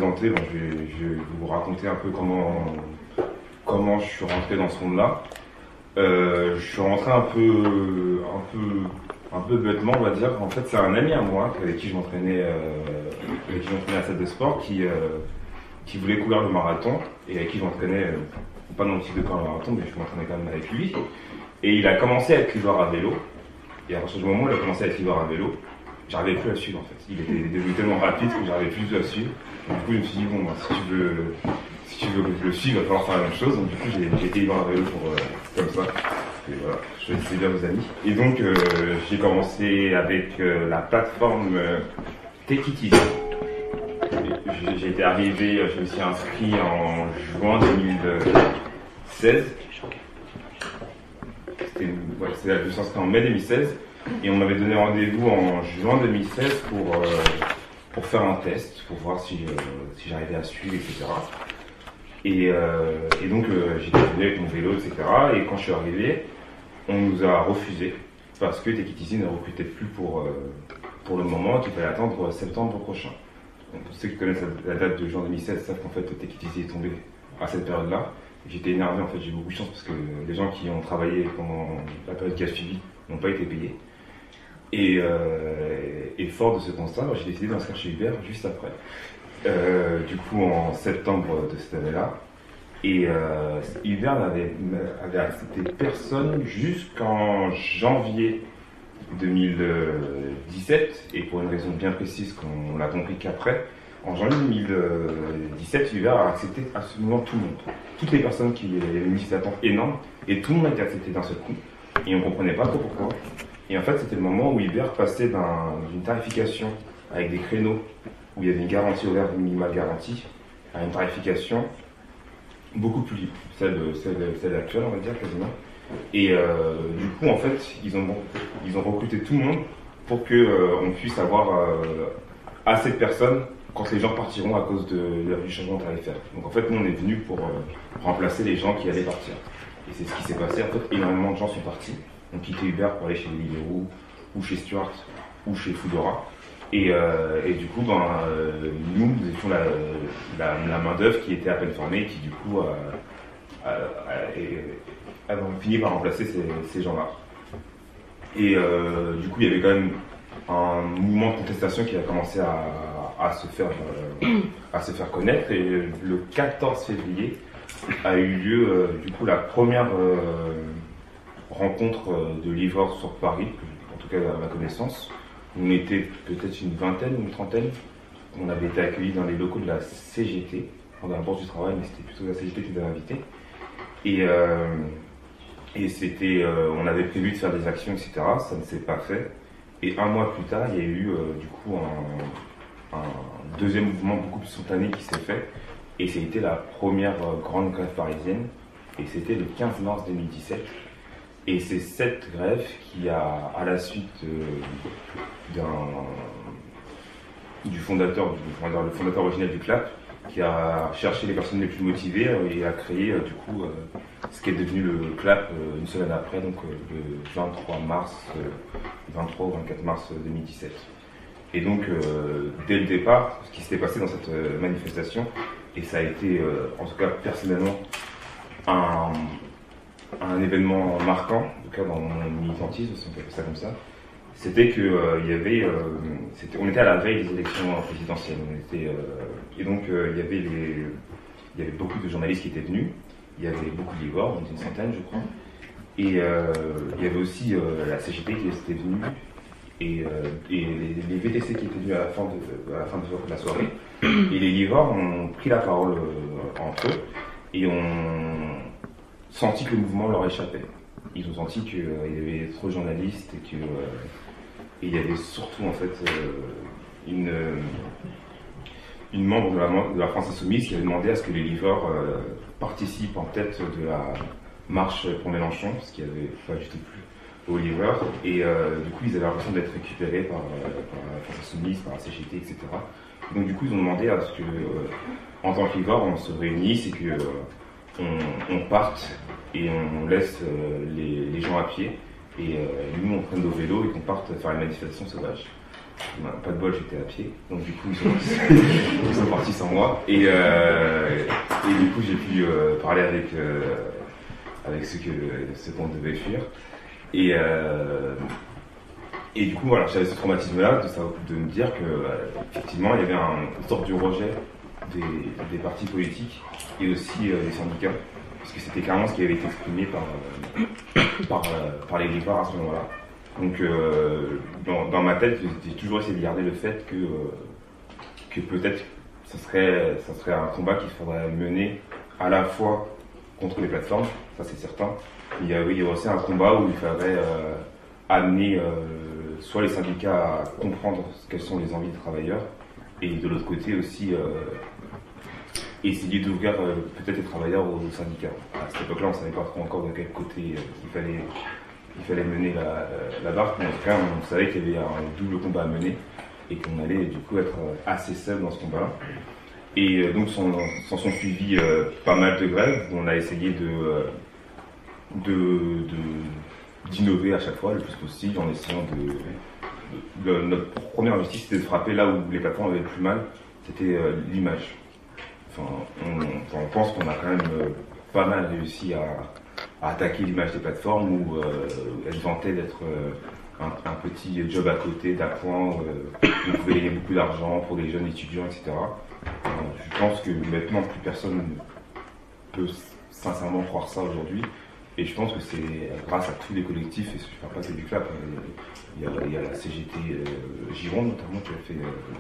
présenter, bon, je vais vous raconter un peu comment je suis rentré dans ce monde-là. Je suis rentré un peu bêtement, on va dire. En fait, c'est un ami à moi avec qui je m'entraînais à la salle de sport qui voulait courir le marathon et avec qui je m'entraînais, pas dans le type de courir le marathon, mais je m'entraînais quand même avec lui. Et il a commencé à être livreur à vélo. Et à partir du moment où il a commencé à être livreur à vélo, j'arrivais plus à suivre en fait. Il était devenu tellement rapide que j'arrivais plus à suivre. Donc, du coup, je me suis dit, bon, bah, si tu veux que je le suive, il va falloir faire la même chose. Donc, du coup, j'ai été livreur à vélo comme ça. Et voilà, je choisissais bien vos amis. Et donc, j'ai commencé avec la plateforme Take It Easy. J'ai été arrivé, je me suis inscrit en juin 2016. Je me suis inscrit en mai 2016. Et on m'avait donné rendez-vous en juin 2016 pour faire un test, pour voir si j'arrivais à suivre, etc. Et donc j'étais venu avec mon vélo, etc. Et quand je suis arrivé, on nous a refusé parce que Take It Easy ne recrutait plus pour le moment, qu'il fallait attendre septembre prochain. Donc, pour ceux qui connaissent la date de juin 2016 savent qu'en fait Take It Easy est tombé à cette période-là. J'étais énervé, en fait, j'ai eu beaucoup de chance parce que les gens qui ont travaillé pendant la période qui a suivi n'ont pas été payés. Et fort de ce constat, j'ai décidé d'inscrire chez Uber juste après. Du coup, en septembre de cette année-là. Et Uber avait accepté personne jusqu'en janvier 2017. Et pour une raison bien précise qu'on l'a compris qu'après, en janvier 2017, Uber a accepté absolument tout le monde. Toutes les personnes qui avaient une liste d'attente énorme. Et tout le monde a été accepté d'un seul coup. Et on ne comprenait pas trop pourquoi. Et en fait, c'était le moment où Uber passait d'une tarification avec des créneaux où il y avait une garantie horaire minimale garantie à une tarification beaucoup plus libre, celle actuelle, on va dire, quasiment. Et du coup, en fait, ils ont recruté tout le monde pour qu'on puisse avoir assez de personnes quand les gens partiront à cause du changement tarifaire. Donc en fait, nous, on est venus pour remplacer les gens qui allaient partir. Et c'est ce qui s'est passé. En fait, énormément de gens sont partis. On quittait Uber pour aller chez Deliveroo, ou chez Stuart, ou chez Foodora. Et du coup, nous étions la main-d'œuvre qui était à peine formée, qui du coup a fini par remplacer ces gens-là. Et du coup, il y avait quand même un mouvement de contestation qui a commencé à se faire connaître. Et le 14 février a eu lieu du coup la première rencontre de livreurs sur Paris, en tout cas à ma connaissance. On était peut-être une vingtaine ou une trentaine. On avait été accueillis dans les locaux de la CGT, pendant la Bourse du Travail, mais c'était plutôt la CGT qui nous avait invités. Et c'était, on avait prévu de faire des actions, etc. Ça ne s'est pas fait. Et un mois plus tard, il y a eu du coup un deuxième mouvement beaucoup plus spontané qui s'est fait. Et c'était la première grande grève parisienne. Et c'était le 15 mars 2017. Et c'est cette grève qui a, à la suite du fondateur originel du CLAP, qui a cherché les personnes les plus motivées et a créé du coup ce qui est devenu le CLAP une semaine après, donc le 23 ou 24 mars 2017. Et donc dès le départ, ce qui s'était passé dans cette manifestation, et ça a été en tout cas personnellement un événement marquant, en tout cas dans mon militantisme, si on peut appeler ça comme ça, c'était que on était à la veille des élections présidentielles. Et donc il y avait beaucoup de journalistes qui étaient venus, il y avait beaucoup de livreurs, on était une centaine je crois, et il y avait aussi la CGT qui était venue, et les VTC qui étaient venus à la fin de la soirée. Et les livreurs ont pris la parole entre eux, et ont senti que le mouvement leur échappait. Ils ont senti qu'il y avait trop de journalistes et il y avait surtout en fait une membre de la France Insoumise qui avait demandé à ce que les livreurs participent en tête de la marche pour Mélenchon, ce qui n'avait pas du tout plu aux livreurs. Et du coup, ils avaient l'impression d'être récupérés par la France Insoumise, par la CGT, etc. Et donc du coup, ils ont demandé à ce que, en tant que livreurs, on se réunisse et que on parte et on laisse les gens à pied et nous on prenne nos vélos et qu'on parte faire une manifestation sauvage. Pas de bol, j'étais à pied, donc du coup ils sont partis sans moi. Et du coup j'ai pu parler avec ceux qu'on devait fuir. Et du coup voilà, j'avais ce traumatisme-là de me dire que effectivement il y avait une sorte de rejet des partis politiques et aussi des syndicats, parce que c'était clairement ce qui avait été exprimé par les livreurs à ce moment-là. Donc dans ma tête, j'ai toujours essayé de garder le fait que peut-être ça serait un combat qu'il faudrait mener à la fois contre les plateformes, ça c'est certain. Il y a aussi un combat où il faudrait amener soit les syndicats à comprendre quelles sont les envies des travailleurs, et de l'autre côté aussi essayer d'ouvrir peut-être les travailleurs aux syndicats. À cette époque-là, on ne savait pas trop encore de quel côté il fallait mener la barque, mais en tout cas, on savait qu'il y avait un double combat à mener et qu'on allait du coup être assez seul dans ce combat-là. Et donc, s'en sont suivis pas mal de grèves où on a essayé d'innover à chaque fois le plus possible en essayant notre première objectif, c'était de frapper là où les plateformes avaient le plus mal, c'était l'image. Enfin, on pense qu'on a quand même pas mal réussi à attaquer l'image des plateformes où elles vantaient d'être un petit job à côté d'appoint où on pouvait gagner beaucoup d'argent pour les jeunes étudiants, etc. Je pense que maintenant plus personne peut sincèrement croire ça aujourd'hui, et je pense que c'est grâce à tous les collectifs, et je ne parle pas que du CLAP, il y a la CGT Gironde notamment qui a fait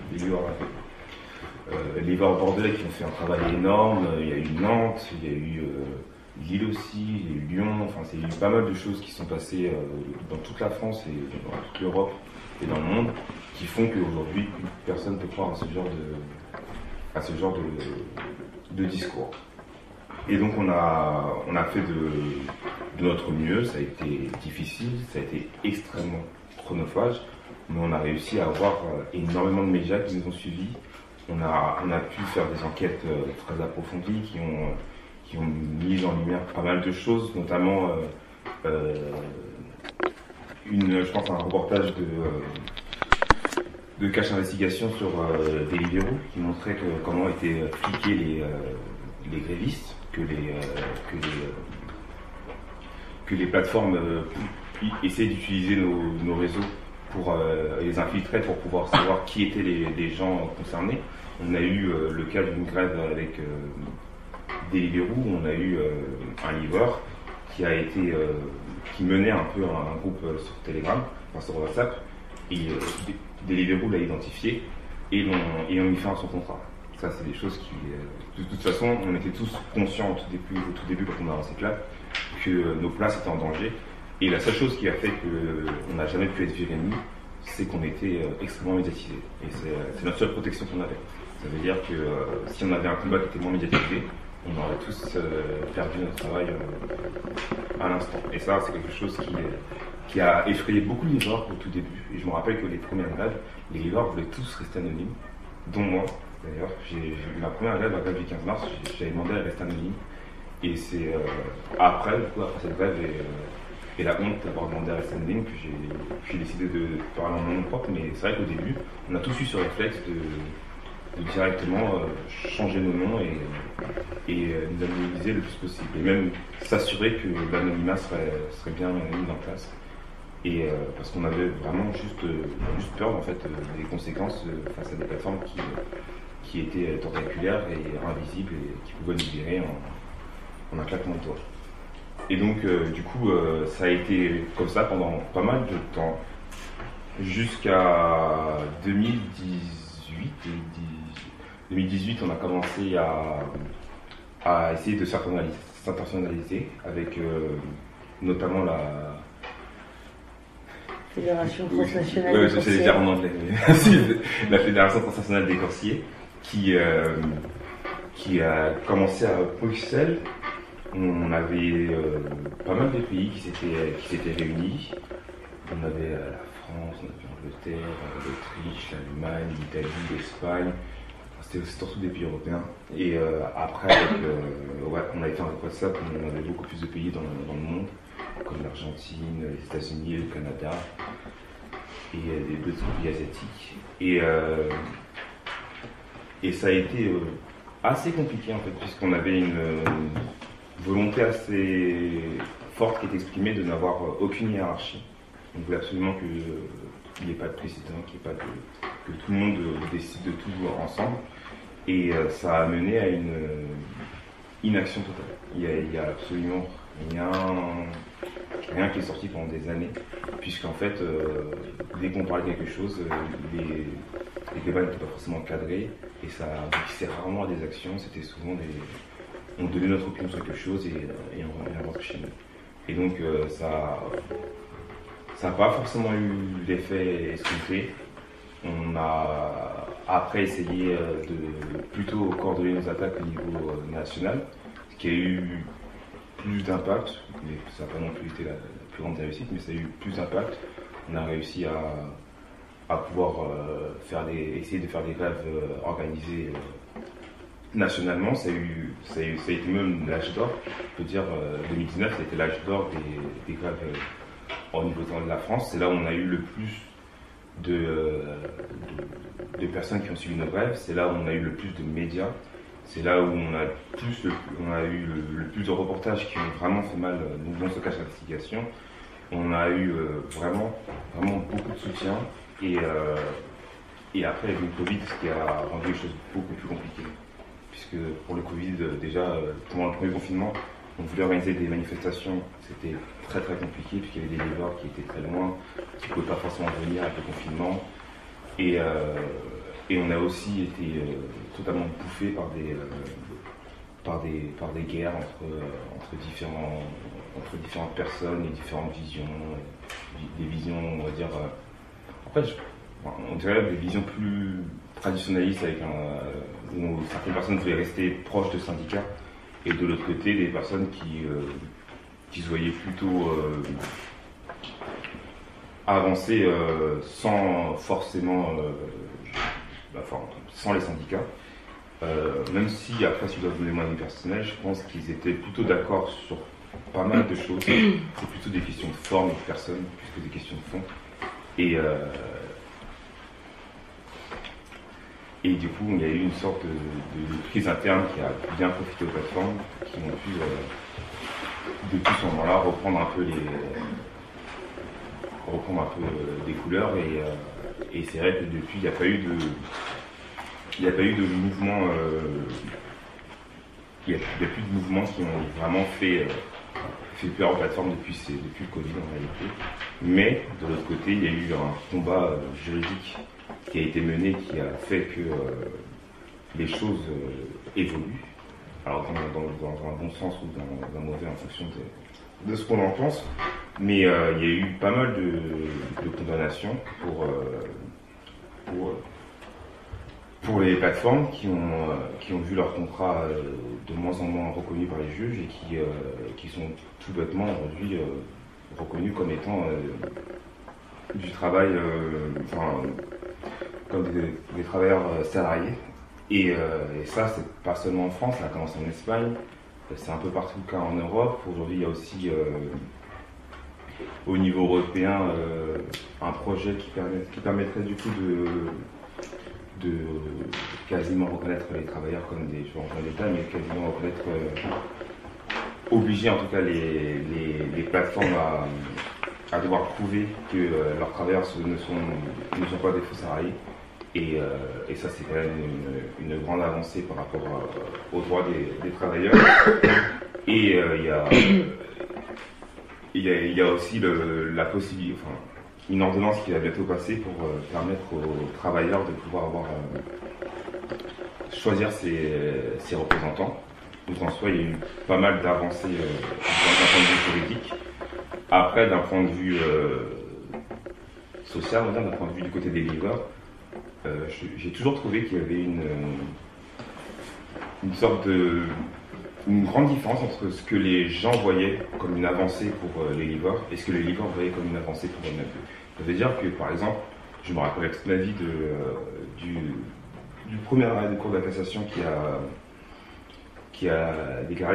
les livreurs bordelais qui ont fait un travail énorme, il y a eu Nantes, il y a eu Lille aussi, il y a eu Lyon, enfin il y a eu pas mal de choses qui sont passées dans toute la France et dans toute l'Europe et dans le monde, qui font qu'aujourd'hui personne ne peut croire à ce genre de discours. Et donc on a fait de notre mieux, ça a été difficile, ça a été extrêmement chronophage, mais on a réussi à avoir énormément de médias qui nous ont suivis. On a pu faire des enquêtes très approfondies qui ont mis en lumière pas mal de choses, notamment je pense à un reportage de Cache Investigation sur Deliveroo qui montrait comment étaient fliqués les grévistes, que les plateformes essaient d'utiliser nos réseaux pour les infiltrer, pour pouvoir savoir qui étaient les gens concernés. On a eu le cas d'une grève avec Deliveroo, où on a eu un livreur qui menait un peu un groupe sur Telegram, enfin sur WhatsApp, et Deliveroo l'a identifié et ont mis fin à son contrat. Ça, c'est des choses qui, de toute façon, on était tous conscients au tout début quand on a lancé CLAP, que nos places étaient en danger. Et la seule chose qui a fait qu'on n'a jamais pu être viré de nous, c'est qu'on était extrêmement médiatisés. Et c'est notre seule protection qu'on avait. Ça veut dire que si on avait un combat qui était moins médiatisé, on aurait tous perdu notre travail à l'instant. Et ça, c'est quelque chose qui a effrayé beaucoup de livreurs au tout début. Et je me rappelle que les premières grèves, les livreurs voulaient tous rester anonymes, dont moi. D'ailleurs, ma première grève, la grève du 15 mars, j'avais demandé à rester anonyme. Et c'est après cette grève et la honte d'avoir demandé à rester anonyme que j'ai décidé de parler en mon nom propre. Mais c'est vrai qu'au début, on a tous eu ce réflexe de directement changer nos noms et nous anonymiser le plus possible. Et même s'assurer que l'anonymat serait bien mis en place. Et parce qu'on avait vraiment juste peur en fait des conséquences face à des plateformes qui étaient tentaculaires et invisibles et qui pouvaient nous virer en un claquement de doigts. Et donc du coup ça a été comme ça pendant pas mal de temps, jusqu'à 2018. 2018, on a commencé à essayer de s'internationaliser avec notamment la Fédération transnationale des coursiers. Je vais dire en anglais, mais la Fédération transnationale des coursiers qui a commencé à Bruxelles. On avait pas mal de pays qui s'étaient réunis. On avait la France, on avait l'Angleterre, l'Autriche, l'Allemagne, l'Italie, l'Espagne. C'était surtout des pays européens. Et après, on avait fait un WhatsApp, on avait beaucoup plus de pays dans le monde, comme l'Argentine, les États-Unis, le Canada. et d'autres pays asiatiques. Et ça a été assez compliqué en fait, puisqu'on avait une volonté assez forte qui est exprimée de n'avoir aucune hiérarchie. On voulait absolument qu'il n'y ait pas de président, que tout le monde décide de tout ensemble. Et ça a mené à une inaction totale. Il y a absolument rien qui est sorti pendant des années, puisqu'en fait, dès qu'on parlait de quelque chose, les débats n'étaient pas forcément cadrés, et ça aboutissait rarement à des actions, c'était souvent on donnait notre opinion sur quelque chose et on rentrait chez nous. Et donc ça n'a pas forcément eu l'effet escompté. On a après essayé de plutôt coordonner nos attaques au niveau national, ce qui a eu plus d'impact, mais ça n'a pas non plus été la plus grande réussite, mais ça a eu plus d'impact. On a réussi à pouvoir essayer de faire des grèves organisées nationalement. Ça a été même l'âge d'or. Je peux dire 2019, ça a été l'âge d'or des grèves au niveau de la France. C'est là où on a eu le plus de personnes qui ont suivi nos grèves. C'est là où on a eu le plus de médias. C'est là où on a eu le plus de reportages qui ont vraiment fait mal, dans ce cas d'investigation. On a eu vraiment beaucoup de soutien. Et après, avec le Covid, ce qui a rendu les choses beaucoup plus compliquées. Puisque pour le Covid, déjà, pendant le premier confinement, on voulait organiser des manifestations. C'était très très compliqué, puisqu'il y avait des livreurs qui étaient très loin, qui ne pouvaient pas forcément venir avec le confinement. Et on a aussi été totalement bouffé par des guerres entre différentes personnes et différentes visions. Des visions, on va dire. On dirait des visions plus traditionnalistes, où certaines personnes voulaient rester proches de syndicats, et de l'autre côté, des personnes qui se voyaient plutôt avancer sans forcément, sans les syndicats. Même si, après, si je dois donner mon avis personnel, je pense qu'ils étaient plutôt d'accord sur pas mal de choses. C'est plutôt des questions de forme et de personne, plus que des questions de fond. Et du coup, il y a eu une sorte de crise interne qui a bien profité aux plateformes, qui ont pu, depuis ce moment-là, reprendre un peu des couleurs. Et c'est vrai que depuis, il n'y a pas eu de mouvement. Il n'y a plus de mouvements qui ont vraiment fait peur aux plateformes depuis le Covid en réalité. Mais de l'autre côté, il y a eu un combat juridique qui a été mené, qui a fait que les choses évoluent. Alors dans un bon sens ou dans un mauvais en fonction de ce qu'on en pense. Mais il y a eu pas mal de condamnations pour les plateformes qui ont vu leur contrat de moins en moins reconnu par les juges et qui sont tout bêtement aujourd'hui reconnus comme étant du travail, comme des travailleurs salariés. Et ça, c'est pas seulement en France, ça a commencé en Espagne, c'est un peu partout le cas en Europe. Aujourd'hui, il y a aussi au niveau européen un projet qui permettrait du coup de quasiment reconnaître les travailleurs comme des gens de l'État, mais quasiment reconnaître, obliger en tout cas les plateformes à devoir prouver que leurs travailleurs ne sont pas des faux salariés. Et ça, c'est quand même une grande avancée par rapport aux droits des travailleurs. Et il y a aussi la possibilité, une ordonnance qui va bientôt passer pour permettre aux travailleurs de pouvoir choisir ses représentants. Donc en soi, il y a eu pas mal d'avancées d'un point de vue juridique. Après, d'un point de vue social, on va dire, d'un point de vue du côté des livreurs, j'ai toujours trouvé qu'il y avait une grande différence entre ce que les gens voyaient comme une avancée pour les livreurs et ce que les livreurs voyaient comme une avancée pour eux-mêmes. Ça veut dire que, par exemple, je me rappelle toute ma vie du premier arrêt de Cour de la cassation qui a déclaré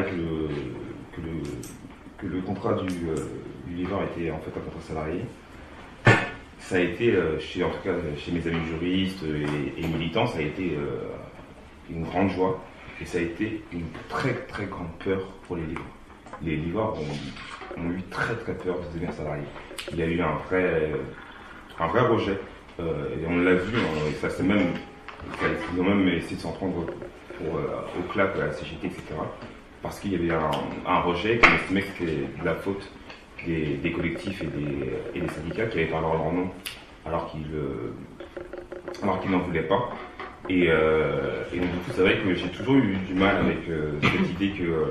que le contrat du livreur était en fait un contrat salarié. ça a été, en tout cas chez mes amis juristes et militants, ça a été une grande joie et ça a été une très très grande peur pour les livreurs. Les livreurs ont eu très très peur de devenir salariés. Il y a eu un vrai rejet et on l'a vu, ils ont même essayé de s'en prendre au CLAP, à la CGT, etc. Parce qu'il y avait un rejet qu'on estimait que c'était de la faute des collectifs et des syndicats qui avaient parlé en leur nom alors qu'ils n'en voulaient pas. Et donc du coup c'est vrai que j'ai toujours eu du mal avec cette idée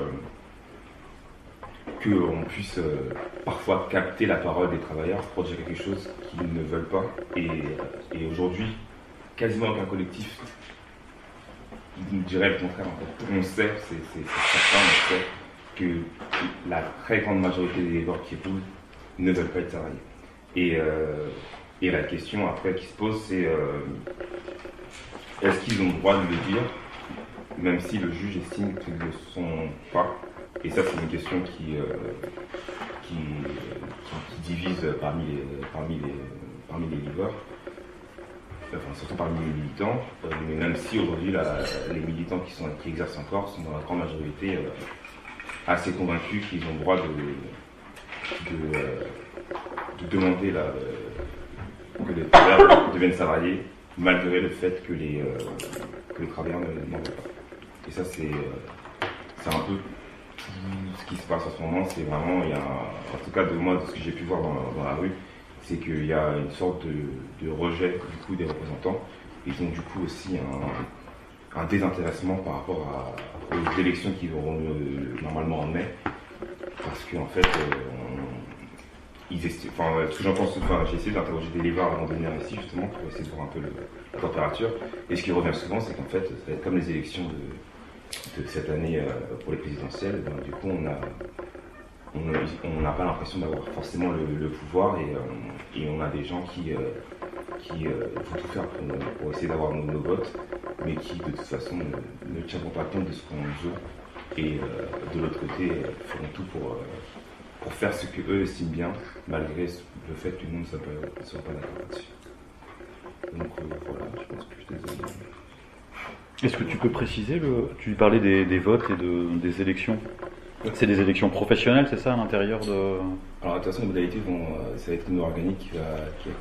qu'on puisse parfois capter la parole des travailleurs pour dire quelque chose qu'ils ne veulent pas. Et aujourd'hui, quasiment aucun collectif dirait le contraire en fait. On sait, c'est certain, on sait que la très grande majorité des livreurs qui roulent ne veulent pas être salariés. Et la question après qui se pose, c'est est-ce qu'ils ont le droit de le dire, même si le juge estime qu'ils ne le sont pas. Et ça, c'est une question qui divise parmi les livreurs, enfin, surtout parmi les militants, mais même si aujourd'hui les militants qui exercent encore sont dans la grande majorité assez convaincus qu'ils ont le droit de demander que les travailleurs deviennent salariés, malgré le fait que les travailleurs n'en veulent pas. Et ça, c'est un peu tout ce qui se passe en ce moment. C'est vraiment, en tout cas de moi, de ce que j'ai pu voir dans la rue, c'est qu'il y a une sorte de rejet du coup des représentants. Ils ont du coup aussi un désintéressement par rapport aux élections qui auront lieu normalement en mai, parce qu'en fait, ce que j'en pense, j'ai essayé d'interroger des livreurs avant de venir ici justement pour essayer de voir un peu la température. Et ce qui revient souvent, c'est qu'en fait, ça va être comme les élections de cette année pour les présidentielles. Ben, du coup, on n'a pas l'impression d'avoir forcément le pouvoir et on a des gens qui vont tout faire pour essayer d'avoir nos votes, mais qui de toute façon ne tiendront pas compte de ce qu'on veut et de l'autre côté feront tout pour faire ce qu'eux estiment bien, malgré le fait que nous ne sommes pas d'accord là-dessus. Donc voilà, je pense que je te désolé. Est-ce que tu peux préciser, tu parlais des votes et des élections? C'est des élections professionnelles, c'est ça, à l'intérieur de... Alors de toute façon, les modalités ça va être une loi organique qui va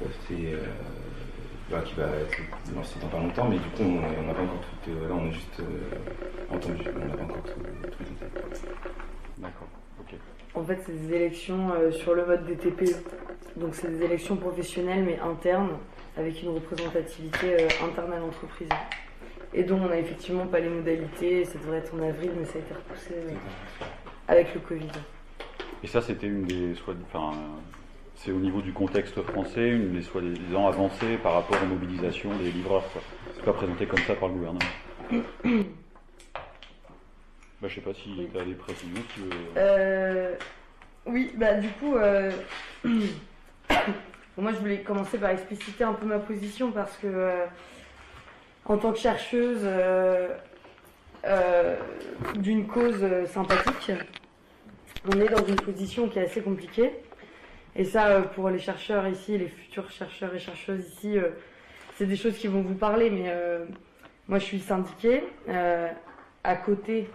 être lancée dans pas longtemps, mais du coup, on n'a pas encore tout... là, on a juste entendu, on n'a pas encore tout détaillé. D'accord, ok. En fait, c'est des élections sur le mode des TPE. Donc, c'est des élections professionnelles, mais internes, avec une représentativité interne à l'entreprise. Et donc, on n'a effectivement pas les modalités. Ça devrait être en avril, mais ça a été repoussé avec le Covid. Et ça, c'était une des... c'est au niveau du contexte français, une des soi-disant avancées par rapport aux mobilisations des livreurs, quoi. C'est pas présenté comme ça par le gouvernement. Je sais pas si oui. Tu as des précisions. Si tu veux... Oui, du coup, moi je voulais commencer par expliciter un peu ma position parce que en tant que chercheuse d'une cause sympathique, on est dans une position qui est assez compliquée. Et ça, pour les chercheurs ici, les futurs chercheurs et chercheuses ici, c'est des choses qui vont vous parler, mais moi je suis syndiquée à côté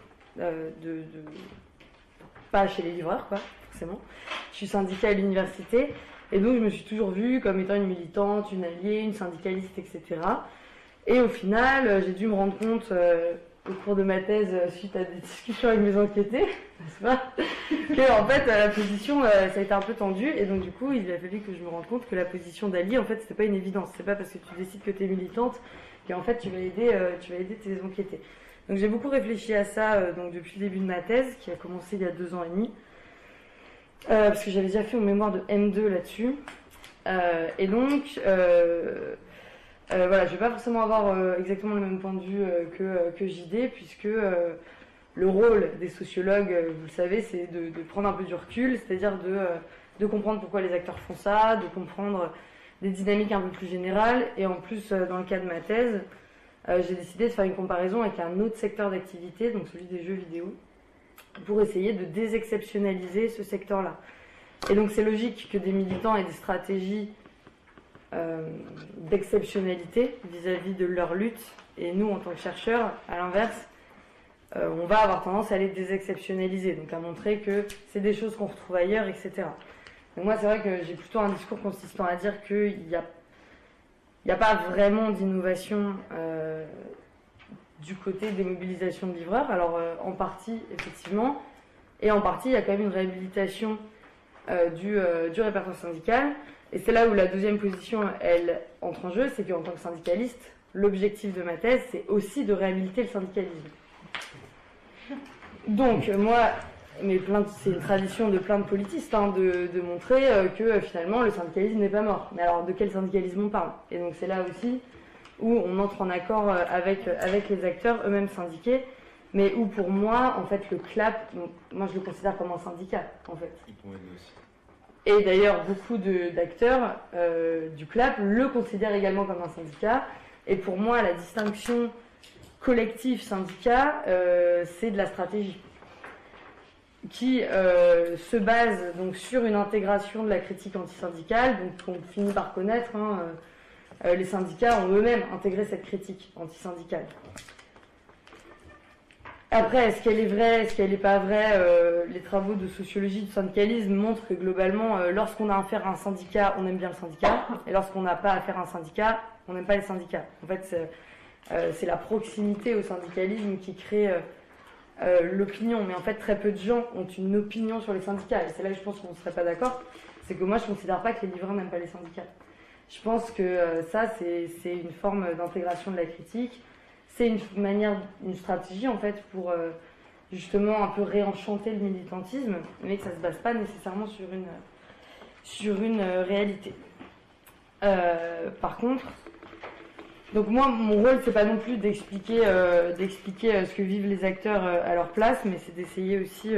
pas chez les livreurs, quoi, forcément. Je suis syndiquée à l'université et donc je me suis toujours vue comme étant une militante, une alliée, une syndicaliste, etc. Et au final, j'ai dû me rendre compte au cours de ma thèse, suite à des discussions avec mes enquêtés, n'est-ce pas, que en fait la position, ça a été un peu tendu et donc du coup il a fallu que je me rende compte que la position d'alliée, en fait, c'était pas une évidence. C'est pas parce que tu décides que tu es militante qu'en fait tu vas aider tes enquêtés. Donc j'ai beaucoup réfléchi à ça donc depuis le début de ma thèse, qui a commencé il y a 2 ans et demi, parce que j'avais déjà fait mon mémoire de M2 là-dessus. Et donc, voilà, je vais pas forcément avoir exactement le même point de vue que JD, puisque le rôle des sociologues, vous le savez, c'est de prendre un peu du recul, c'est-à-dire de comprendre pourquoi les acteurs font ça, de comprendre des dynamiques un peu plus générales. Et en plus, dans le cas de ma thèse, j'ai décidé de faire une comparaison avec un autre secteur d'activité, donc celui des jeux vidéo, pour essayer de désexceptionnaliser ce secteur-là. Et donc c'est logique que des militants aient des stratégies d'exceptionnalité vis-à-vis de leur lutte. Et nous, en tant que chercheurs, à l'inverse, on va avoir tendance à les désexceptionnaliser, donc à montrer que c'est des choses qu'on retrouve ailleurs, etc. Donc moi, c'est vrai que j'ai plutôt un discours consistant à dire qu'il n'y a pas vraiment d'innovation du côté des mobilisations de livreurs. Alors, en partie, effectivement, et en partie, il y a quand même une réhabilitation du répertoire syndical. Et c'est là où la deuxième position, elle, entre en jeu, c'est qu'en tant que syndicaliste, l'objectif de ma thèse, c'est aussi de réhabiliter le syndicalisme. Donc, moi, c'est une tradition de plein de politistes de montrer que finalement le syndicalisme n'est pas mort. Mais alors, de quel syndicalisme on parle? Et donc, c'est là aussi où on entre en accord avec les acteurs eux-mêmes syndiqués, mais où pour moi, en fait, le CLAP, donc, moi je le considère comme un syndicat, en fait. Et d'ailleurs, beaucoup d'acteurs du CLAP le considèrent également comme un syndicat. Et pour moi, la distinction collectif-syndicat, c'est de la stratégie qui se base donc sur une intégration de la critique antisyndicale, donc qu'on finit par connaître. Les syndicats ont eux-mêmes intégré cette critique antisyndicale. Après, est-ce qu'elle est vraie, est-ce qu'elle n'est pas vraie? Les travaux de sociologie du syndicalisme montrent que globalement, lorsqu'on a affaire à un syndicat, on aime bien le syndicat, et lorsqu'on n'a pas affaire à un syndicat, on n'aime pas les syndicats. En fait, c'est la proximité au syndicalisme qui crée l'opinion, mais en fait, très peu de gens ont une opinion sur les syndicats, et c'est là que je pense qu'on ne serait pas d'accord, c'est que moi, je ne considère pas que les livreurs n'aiment pas les syndicats. Je pense que ça, c'est une forme d'intégration de la critique. C'est une stratégie en fait pour justement un peu réenchanter le militantisme, mais que ça ne se base pas nécessairement sur une réalité. Par contre, donc moi, mon rôle, c'est pas non plus d'expliquer ce que vivent les acteurs à leur place, mais c'est d'essayer aussi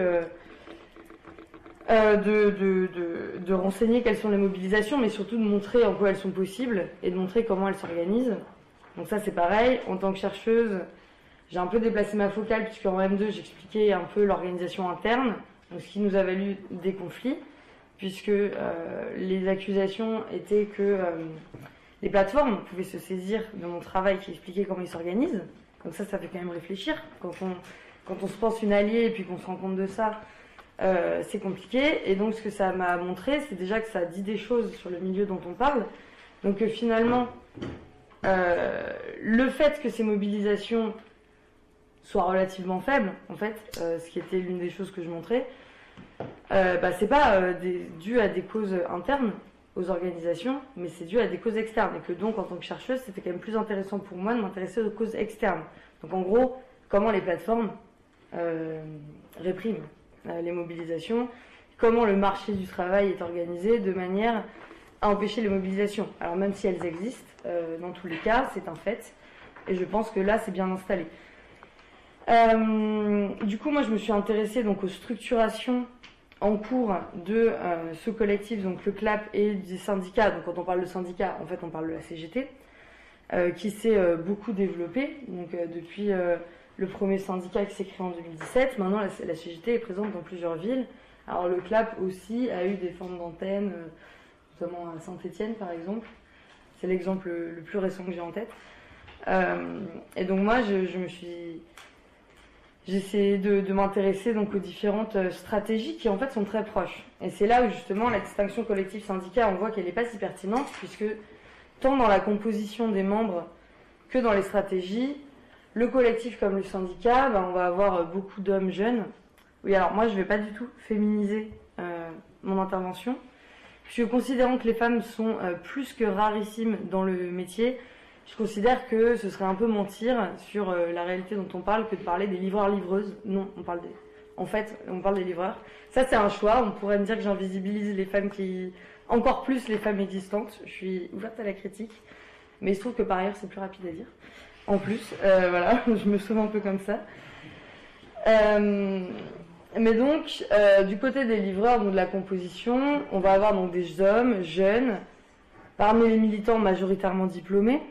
de renseigner quelles sont les mobilisations, mais surtout de montrer en quoi elles sont possibles et de montrer comment elles s'organisent. Donc ça c'est pareil, en tant que chercheuse, j'ai un peu déplacé ma focale puisqu'en M2 j'expliquais un peu l'organisation interne, donc ce qui nous a valu des conflits, puisque les accusations étaient que les plateformes pouvaient se saisir de mon travail qui expliquait comment ils s'organisent. Donc ça fait quand même réfléchir. Quand on se pense une alliée et puis qu'on se rend compte de ça, c'est compliqué. Et donc ce que ça m'a montré, c'est déjà que ça dit des choses sur le milieu dont on parle. Donc finalement, le fait que ces mobilisations soient relativement faibles, en fait, ce qui était l'une des choses que je montrais, c'est pas dû à des causes internes aux organisations, mais c'est dû à des causes externes. Et que donc, en tant que chercheuse, c'était quand même plus intéressant pour moi de m'intéresser aux causes externes. Donc en gros, comment les plateformes répriment les mobilisations, comment le marché du travail est organisé de manière à empêcher les mobilisations. Alors même si elles existent, dans tous les cas, c'est un fait, et je pense que là, c'est bien installé. Du coup, moi, je me suis intéressée donc aux structurations en cours de ce collectif, donc le CLAP et des syndicats. Donc quand on parle de syndicats, en fait, on parle de la CGT, qui s'est beaucoup développée. Donc depuis le premier syndicat qui s'est créé en 2017, maintenant la CGT est présente dans plusieurs villes. Alors le CLAP aussi a eu des formes d'antennes, notamment à Saint-Étienne par exemple. C'est l'exemple le plus récent que j'ai en tête. Et donc moi, j'ai essayé de m'intéresser donc aux différentes stratégies qui en fait sont très proches. Et c'est là où justement la distinction collectif-syndicat, on voit qu'elle n'est pas si pertinente, puisque tant dans la composition des membres que dans les stratégies, le collectif comme le syndicat, on va avoir beaucoup d'hommes jeunes. Oui, alors moi je ne vais pas du tout féminiser mon intervention, puisque considérant que les femmes sont plus que rarissimes dans le métier, je considère que ce serait un peu mentir sur la réalité dont on parle que de parler des livreurs-livreuses. Non, on parle des livreurs. Ça, c'est un choix. On pourrait me dire que j'invisibilise les femmes encore plus les femmes existantes. Je suis ouverte à la critique. Mais il se trouve que par ailleurs, c'est plus rapide à dire. En plus, voilà, je me sauve un peu comme ça. Mais donc, du côté des livreurs, donc de la composition, on va avoir donc des hommes jeunes, parmi les militants majoritairement diplômés.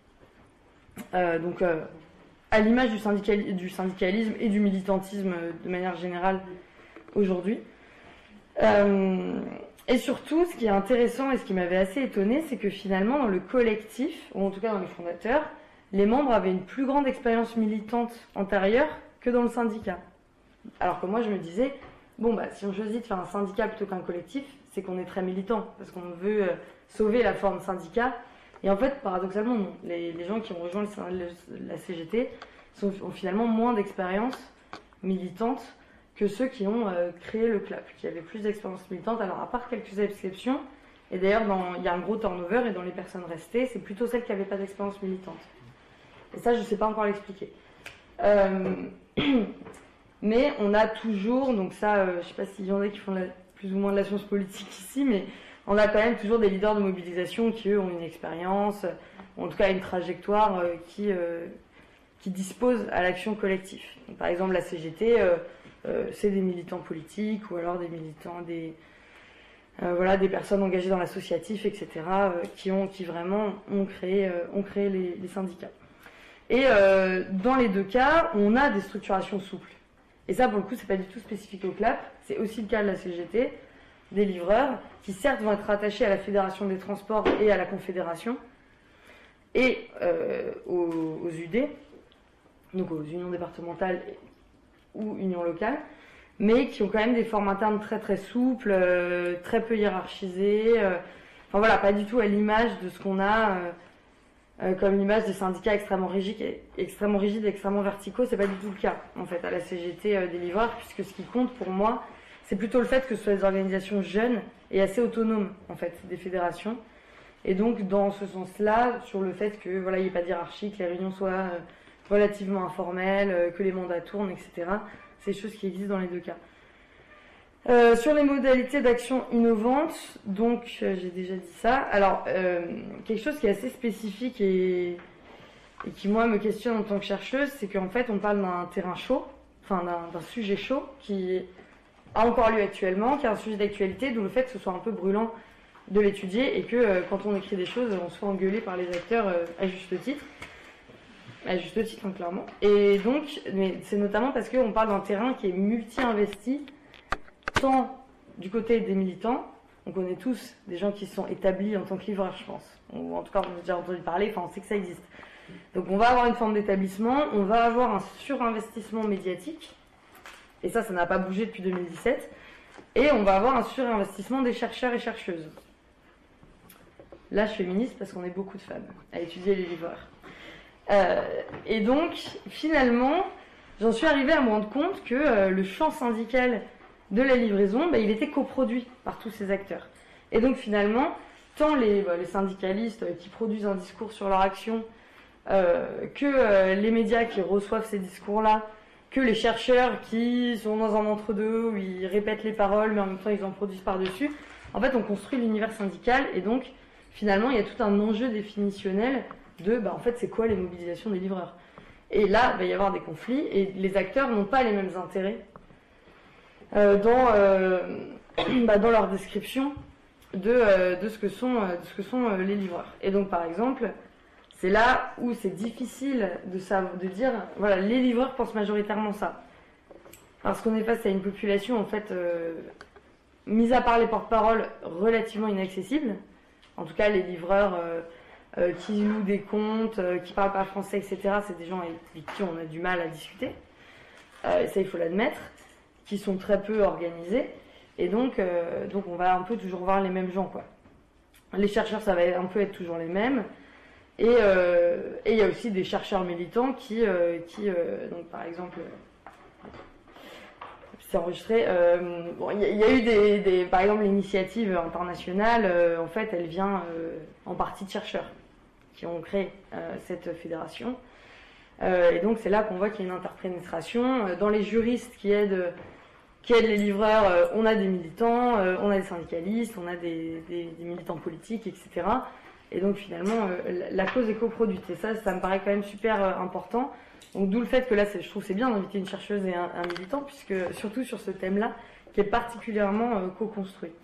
Donc à l'image du syndicalisme et du militantisme de manière générale aujourd'hui. Et surtout, ce qui est intéressant et ce qui m'avait assez étonné, c'est que finalement, dans le collectif, ou en tout cas dans les fondateurs, les membres avaient une plus grande expérience militante antérieure que dans le syndicat. Alors que moi, je me disais, bon, bah, si on choisit de faire un syndicat plutôt qu'un collectif, c'est qu'on est très militant, parce qu'on veut sauver la forme syndicat. Et en fait, paradoxalement, non. Les gens qui ont rejoint la CGT ont finalement moins d'expérience militante que ceux qui ont créé le CLAP, qui avaient plus d'expérience militante. Alors, à part quelques exceptions, et d'ailleurs, il y a un gros turnover, et dans les personnes restées, c'est plutôt celles qui n'avaient pas d'expérience militante. Et ça, je ne sais pas encore l'expliquer. Mais on a toujours, donc ça, je ne sais pas s'il y en a qui font plus ou moins de la science politique ici, mais on a quand même toujours des leaders de mobilisation qui, eux, ont une expérience, ou en tout cas une trajectoire qui dispose à l'action collective. Donc, par exemple, la CGT, c'est des militants politiques, ou alors des militants, des personnes engagées dans l'associatif, etc., qui vraiment ont créé les syndicats. Et dans les deux cas, on a des structurations souples. Et ça, pour le coup, c'est pas du tout spécifique au CLAP. C'est aussi le cas de la CGT, des livreurs, qui certes vont être rattachés à la Fédération des transports et à la Confédération, et aux UD, donc aux unions départementales ou unions locales, mais qui ont quand même des formes internes très très souples, très peu hiérarchisées, enfin voilà, pas du tout à l'image de ce qu'on a comme l'image des syndicats extrêmement rigides et extrêmement verticaux. C'est pas du tout le cas, en fait, à la CGT des livreurs, puisque ce qui compte pour moi, c'est plutôt le fait que ce soit des organisations jeunes et assez autonomes, en fait, des fédérations. Et donc, dans ce sens-là, sur le fait que, voilà, il n'y ait pas d'hierarchie, que les réunions soient relativement informelles, que les mandats tournent, etc. C'est des choses qui existent dans les deux cas. Sur les modalités d'action innovantes, donc j'ai déjà dit ça. Alors, quelque chose qui est assez spécifique et qui, moi, me questionne en tant que chercheuse, c'est qu'en fait, on parle d'un terrain chaud, enfin d'un sujet chaud qui a encore lieu actuellement, qui est un sujet d'actualité, d'où le fait que ce soit un peu brûlant de l'étudier et que quand on écrit des choses, on soit engueulé par les acteurs à juste titre. À juste titre, hein, clairement. Et donc, mais c'est notamment parce qu'on parle d'un terrain qui est multi-investi, tant du côté des militants, on connaît tous des gens qui sont établis en tant que livreurs, je pense. Ou en tout cas, on a déjà entendu parler, enfin, on sait que ça existe. Donc on va avoir une forme d'établissement, on va avoir un surinvestissement médiatique, et ça n'a pas bougé depuis 2017, et on va avoir un surinvestissement des chercheurs et chercheuses. Là, je féministe parce qu'on est beaucoup de femmes à étudier les livreurs. Et donc, finalement, j'en suis arrivée à me rendre compte que le champ syndical de la livraison, il était coproduit par tous ces acteurs. Et donc, finalement, tant les syndicalistes qui produisent un discours sur leur action, que les médias qui reçoivent ces discours-là, que les chercheurs qui sont dans un entre-deux où ils répètent les paroles, mais en même temps ils en produisent par-dessus, en fait, on construit l'univers syndical, et donc, finalement, il y a tout un enjeu définitionnel de, en fait, c'est quoi les mobilisations des livreurs. Et là, il va y avoir des conflits, et les acteurs n'ont pas les mêmes intérêts dans leur description de ce que sont les livreurs. Et donc, par exemple, c'est là où c'est difficile de dire, voilà, les livreurs pensent majoritairement ça. Parce qu'on est face à une population, en fait, mis à part les porte-paroles, relativement inaccessible. En tout cas, les livreurs qui louent des comptes, qui parlent pas français, etc., c'est des gens avec qui on a du mal à discuter. Et ça, il faut l'admettre, qui sont très peu organisés. Et donc on va un peu toujours voir les mêmes gens, quoi. Les chercheurs, ça va un peu être toujours les mêmes. Et il y a aussi des chercheurs militants qui donc par exemple, c'est enregistré. Il y a eu par exemple l'initiative internationale. En fait, elle vient en partie de chercheurs qui ont créé cette fédération. Et donc c'est là qu'on voit qu'il y a une interpénétration. Dans les juristes qui aident les livreurs, on a des militants, on a des syndicalistes, on a des militants politiques, etc. Et donc finalement, la cause est coproduite. Et ça me paraît quand même super important. Donc d'où le fait que là, je trouve c'est bien d'inviter une chercheuse et un militant, puisque surtout sur ce thème-là, qui est particulièrement co-construit.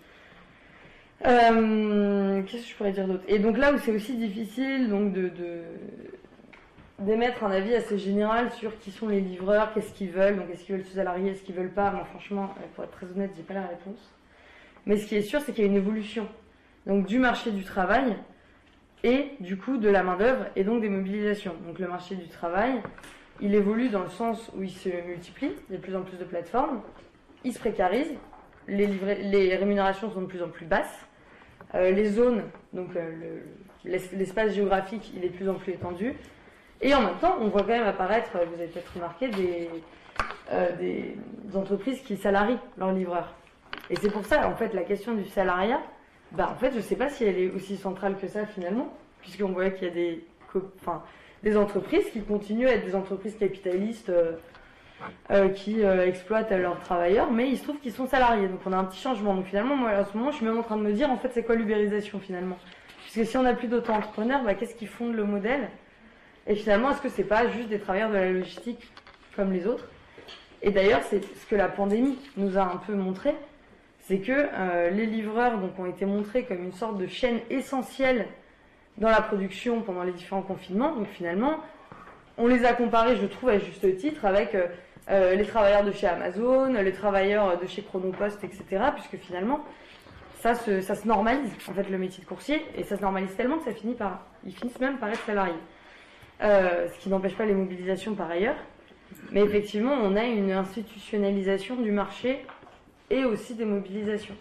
Qu'est-ce que je pourrais dire d'autre? Et donc là où c'est aussi difficile donc d'émettre un avis assez général sur qui sont les livreurs, qu'est-ce qu'ils veulent, donc est-ce qu'ils veulent se salarier, est-ce qu'ils veulent pas. Moi franchement, pour être très honnête, j'ai pas la réponse. Mais ce qui est sûr, c'est qu'il y a une évolution. Donc du marché du travail et du coup de la main-d'œuvre et donc des mobilisations. Donc le marché du travail, il évolue dans le sens où il se multiplie, il y a de plus en plus de plateformes, il se précarise, les rémunérations sont de plus en plus basses, les zones, donc l'espace géographique, il est de plus en plus étendu, et en même temps, on voit quand même apparaître, vous avez peut-être remarqué, des entreprises qui salarient leurs livreurs. Et c'est pour ça, en fait, la question du salariat, en fait, je ne sais pas si elle est aussi centrale que ça finalement, puisqu'on voit qu'il y a des entreprises qui continuent à être des entreprises capitalistes qui exploitent leurs travailleurs, mais il se trouve qu'ils sont salariés. Donc on a un petit changement. Donc finalement, moi, en ce moment, je suis même en train de me dire, en fait, c'est quoi l'ubérisation finalement? Puisque si on n'a plus d'auto-entrepreneurs, qu'est-ce qui fonde le modèle? Et finalement, est-ce que c'est pas juste des travailleurs de la logistique comme les autres? Et d'ailleurs, c'est ce que la pandémie nous a un peu montré, c'est que les livreurs ont été montrés comme une sorte de chaîne essentielle dans la production pendant les différents confinements. Donc finalement, on les a comparés, je trouve, à juste titre, avec les travailleurs de chez Amazon, les travailleurs de chez Chronopost, etc. Puisque finalement, ça se normalise, en fait, le métier de coursier. Et ça se normalise tellement que ils finissent même par être salariés. Ce qui n'empêche pas les mobilisations par ailleurs. Mais effectivement, on a une institutionnalisation du marché et aussi des mobilisations.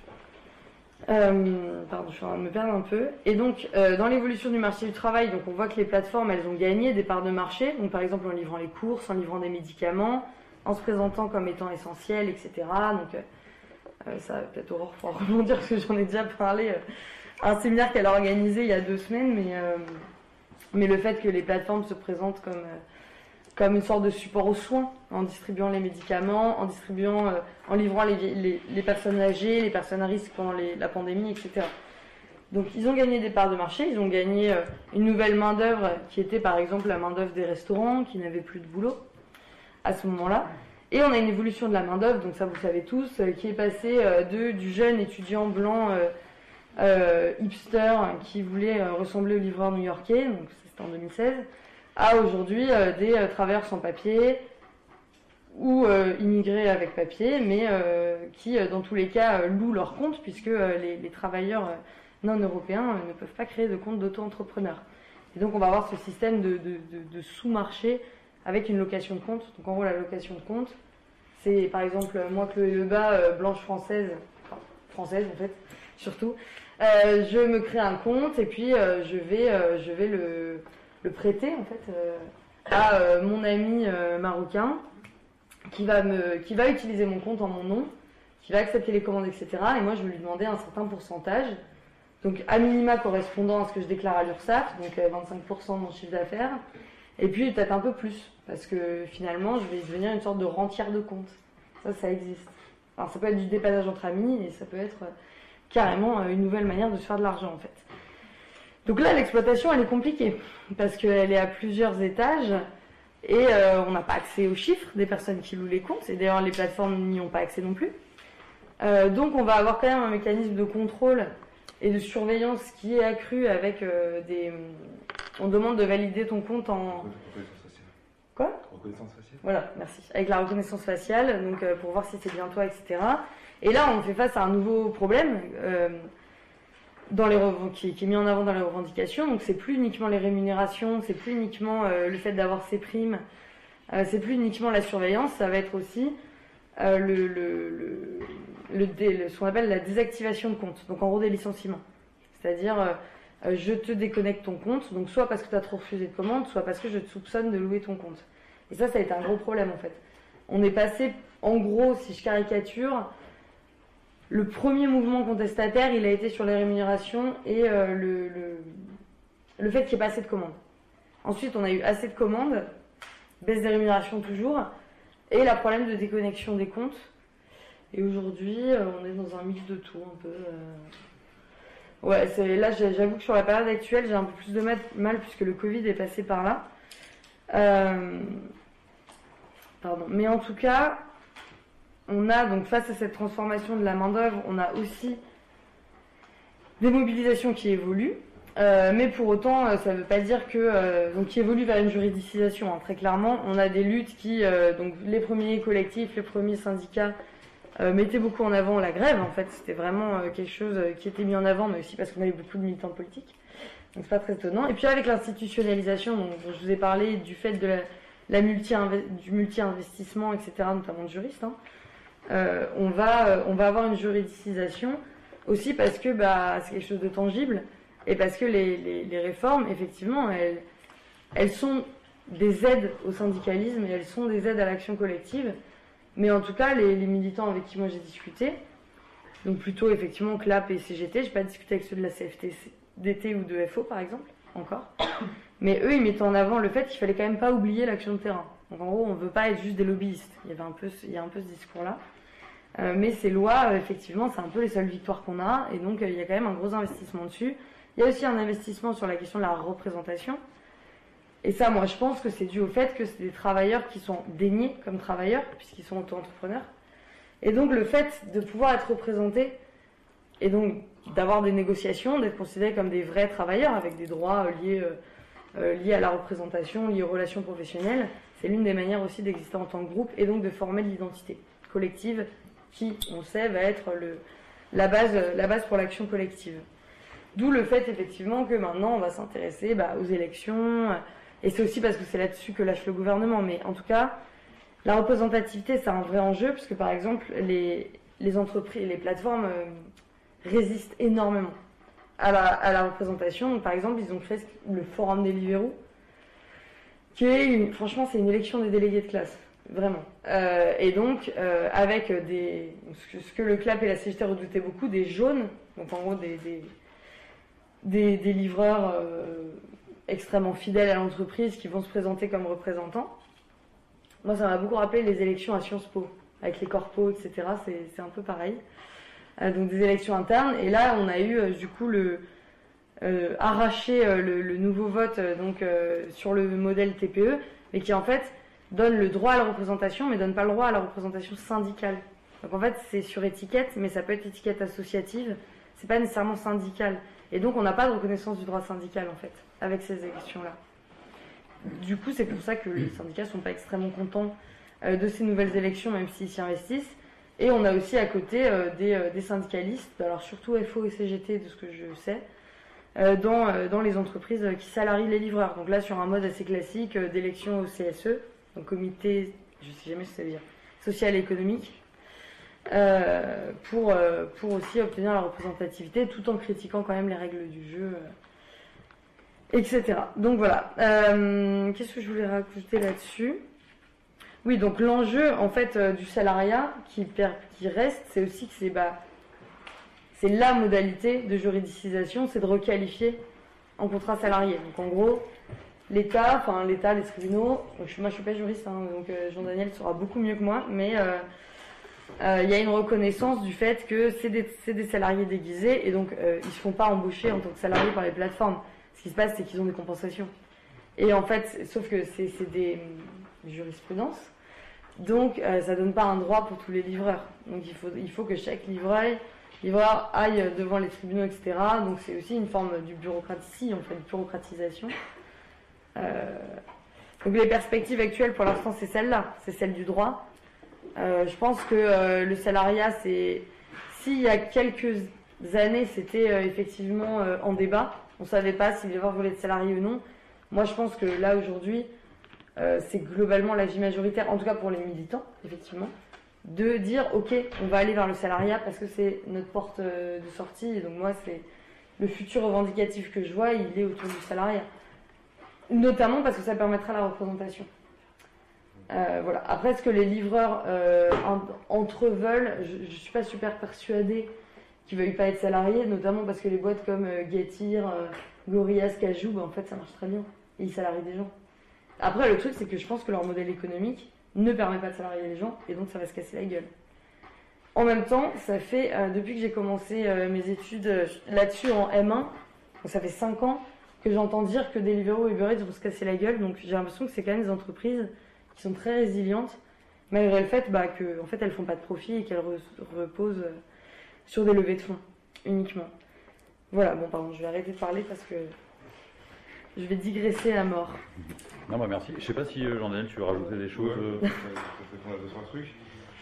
Pardon, je suis en train de me perdre un peu. Et donc, dans l'évolution du marché du travail, donc on voit que les plateformes, elles ont gagné des parts de marché. Donc, par exemple, en livrant les courses, en livrant des médicaments, en se présentant comme étant essentiels, etc. Donc, ça va peut-être Aurore pour rebondir parce que j'en ai déjà parlé à un séminaire qu'elle a organisé il y a 2 semaines. Mais le fait que les plateformes se présentent comme une sorte de support aux soins, en distribuant les médicaments, en livrant les personnes âgées, les personnes à risque pendant la pandémie, etc. Donc ils ont gagné des parts de marché, ils ont gagné une nouvelle main-d'œuvre qui était par exemple la main-d'œuvre des restaurants qui n'avaient plus de boulot à ce moment-là. Et on a une évolution de la main-d'œuvre, donc ça vous savez tous, qui est passée du jeune étudiant blanc hipster qui voulait ressembler au livreur new-yorkais, donc c'était en 2016, à aujourd'hui des travailleurs sans papier ou immigrés avec papier, mais qui, dans tous les cas, louent leur compte, puisque les travailleurs non européens ne peuvent pas créer de compte d'auto-entrepreneur. Et donc on va avoir ce système de sous-marché avec une location de compte. Donc en gros, la location de compte, c'est par exemple moi, Chloé Lebas, blanche française en fait, surtout, je me crée un compte et puis je vais le prêter en fait à mon ami marocain qui va utiliser mon compte en mon nom, qui va accepter les commandes, etc. Et moi je vais lui demander un certain pourcentage, donc à minima correspondant à ce que je déclare à l'URSSAF, donc 25% de mon chiffre d'affaires, et puis peut-être un peu plus, parce que finalement je vais devenir une sorte de rentière de compte. Ça existe. Alors ça peut être du dépannage entre amis et ça peut être carrément une nouvelle manière de se faire de l'argent en fait. Donc là, l'exploitation, elle est compliquée, parce qu'elle est à plusieurs étages, et on n'a pas accès aux chiffres des personnes qui louent les comptes, et d'ailleurs les plateformes n'y ont pas accès non plus. Donc on va avoir quand même un mécanisme de contrôle et de surveillance qui est accru avec on demande de valider ton compte en... Reconnaissance faciale. Quoi ? Reconnaissance faciale. Voilà, merci. Avec la reconnaissance faciale, donc pour voir si c'est bien toi, etc. Et là, on fait face à un nouveau problème qui est mis en avant dans les revendications. Donc c'est plus uniquement les rémunérations, c'est plus uniquement le fait d'avoir ses primes, c'est plus uniquement la surveillance, ça va être aussi ce qu'on appelle la désactivation de compte. Donc en gros des licenciements. C'est-à-dire je te déconnecte ton compte, donc soit parce que tu as trop refusé de commande, soit parce que je te soupçonne de louer ton compte. Et ça a été un gros problème en fait. On est passé, en gros, si je caricature, le premier mouvement contestataire, il a été sur les rémunérations et le fait qu'il n'y ait pas assez de commandes. Ensuite, on a eu assez de commandes, baisse des rémunérations toujours, et le problème de déconnexion des comptes. Et aujourd'hui, on est dans un mix de tout, un peu. Ouais, là, j'avoue que sur la période actuelle, j'ai un peu plus de mal puisque le Covid est passé par là. Pardon. Mais en tout cas, on a donc face à cette transformation de la main-d'œuvre, on a aussi des mobilisations qui évoluent. Mais pour autant, ça ne veut pas dire que donc qui évolue vers une juridicisation. Hein, très clairement, on a des luttes qui donc les premiers collectifs, les premiers syndicats mettait beaucoup en avant la grève. En fait, c'était vraiment quelque chose qui était mis en avant, mais aussi parce qu'on avait beaucoup de militants politiques. Donc c'est pas très étonnant. Et puis avec l'institutionnalisation, dont je vous ai parlé, du fait de du multi-investissement, etc., notamment de juristes, on va avoir une juridicisation aussi parce que c'est quelque chose de tangible et parce que les réformes, effectivement, elles sont des aides au syndicalisme et elles sont des aides à l'action collective. Mais en tout cas, les militants avec qui moi j'ai discuté, donc plutôt effectivement CLAP et CGT, j'ai pas discuté avec ceux de la CFDT ou de FO par exemple, encore, mais eux ils mettaient en avant le fait qu'il fallait quand même pas oublier l'action de terrain. Donc en gros, on veut pas être juste des lobbyistes. Il y a un peu ce discours-là. Mais ces lois, effectivement, c'est un peu les seules victoires qu'on a, et donc il y a quand même un gros investissement dessus. Il y a aussi un investissement sur la question de la représentation. Et ça, moi, je pense que c'est dû au fait que c'est des travailleurs qui sont déniés comme travailleurs, puisqu'ils sont auto-entrepreneurs. Et donc, le fait de pouvoir être représentés, et donc d'avoir des négociations, d'être considérés comme des vrais travailleurs, avec des droits liés à la représentation, liés aux relations professionnelles, c'est l'une des manières aussi d'exister en tant que groupe, et donc de former de l'identité collective, qui, on sait, va être la base pour l'action collective. D'où le fait, effectivement, que maintenant, on va s'intéresser aux élections. Et c'est aussi parce que c'est là-dessus que lâche le gouvernement. Mais en tout cas, la représentativité, c'est un vrai enjeu, puisque par exemple, les entreprises, les plateformes résistent énormément à la représentation. Donc, par exemple, ils ont créé le Forum des libéraux, qui est, franchement, c'est une élection des délégués de classe. Vraiment. Et donc, avec ce que le CLAP et la CGT redoutaient beaucoup, des jaunes, donc en gros des livreurs extrêmement fidèles à l'entreprise qui vont se présenter comme représentants. Moi, ça m'a beaucoup rappelé les élections à Sciences Po, avec les corpos, etc. C'est un peu pareil. Donc des élections internes. Et là, on a eu du coup arraché le nouveau vote sur le modèle TPE, mais qui en fait donne le droit à la représentation, mais donne pas le droit à la représentation syndicale. Donc en fait, c'est sur étiquette, mais ça peut être étiquette associative, c'est pas nécessairement syndical. Et donc on n'a pas de reconnaissance du droit syndical, en fait, avec ces élections-là. Du coup, c'est pour ça que les syndicats sont pas extrêmement contents de ces nouvelles élections, même s'ils s'y investissent. Et on a aussi à côté des syndicalistes, alors surtout FO et CGT, de ce que je sais, dans les entreprises qui salarient les livreurs. Donc là, sur un mode assez classique d'élection au CSE, donc comité, je sais jamais ce que ça veut dire, social et économique, pour aussi obtenir la représentativité, tout en critiquant quand même les règles du jeu, etc. Donc voilà. Qu'est-ce que je voulais rajouter là-dessus ? Oui, donc l'enjeu en fait du salariat qui reste, c'est aussi que c'est la modalité de juridicisation, c'est de requalifier en contrat salarié. Donc en gros, l'État, les tribunaux, moi je suis pas juriste, donc Jean-Daniel saura beaucoup mieux que moi, mais il y a une reconnaissance du fait que c'est des salariés déguisés et donc ils se font pas embaucher en tant que salariés par les plateformes. Ce qui se passe, c'est qu'ils ont des compensations. Et en fait, sauf que c'est des jurisprudences, donc ça donne pas un droit pour tous les livreurs. Donc il faut que chaque livreur aille devant les tribunaux, etc. Donc c'est aussi une forme du bureaucratie, en fait, de bureaucratisation. Donc les perspectives actuelles pour l'instant c'est celle-là, c'est celle du droit. Je pense que le salariat, s'il y a quelques années c'était effectivement en débat, on savait pas si les livreurs voulaient être salariés ou non. Moi je pense que là aujourd'hui c'est globalement l'avis majoritaire, en tout cas pour les militants effectivement, de dire ok, on va aller vers le salariat parce que c'est notre porte de sortie, et donc moi c'est le futur revendicatif que je vois, il est autour du salariat. Notamment parce que ça permettra la représentation. Voilà. Après, ce que les livreurs entre eux veulent, je suis pas super persuadée qu'ils veuillent pas être salariés, notamment parce que les boîtes comme Getir, Gorillaz, Cajou, en fait ça marche très bien. Et ils salarient des gens. Après, le truc, c'est que je pense que leur modèle économique ne permet pas de salarier les gens, et donc ça va se casser la gueule. En même temps, ça fait, depuis que j'ai commencé mes études là-dessus en M1, donc ça fait 5 ans, que j'entends dire que Deliveroo et Uber Eats vont se casser la gueule, donc j'ai l'impression que c'est quand même des entreprises qui sont très résilientes, malgré le fait que en fait, elles font pas de profit et qu'elles reposent sur des levées de fonds, uniquement. Voilà, bon pardon, je vais arrêter de parler parce que je vais digresser à mort. Non, merci. Je sais pas si Jean-Daniel, tu veux rajouter des choses. Ouais, ça fait 2-3 trucs.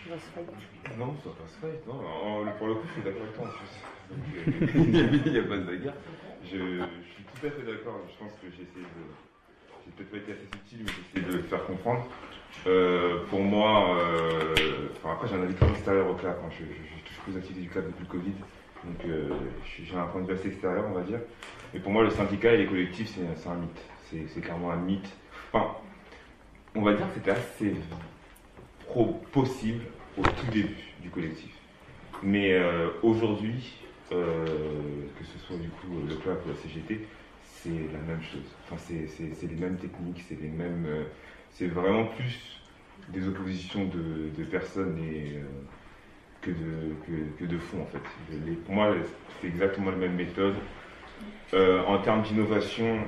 va se fight. Non, ça passe pas. Non, pour le coup, je suis d'accord avec toi en plus. Donc, il n'y a pas de bagarre. Je suis tout à fait d'accord. Je pense que j'ai peut-être pas été assez subtil, mais j'ai essayé de le faire comprendre. Pour moi, après j'ai un avis très extérieur au CLAP. Je touche plus aux activités du CLAP depuis le Covid. Donc j'ai un point de vue assez extérieur, on va dire. Mais pour moi, le syndicat et les collectifs, c'est un mythe. C'est clairement un mythe. Enfin, on va dire que c'était assez possible au tout début du collectif. Mais aujourd'hui, que ce soit du coup le CLAP ou la CGT, c'est la même chose. Enfin, c'est les mêmes techniques, c'est les mêmes. C'est vraiment plus des oppositions de personnes que de fond en fait. Pour moi, c'est exactement la même méthode. En termes d'innovation,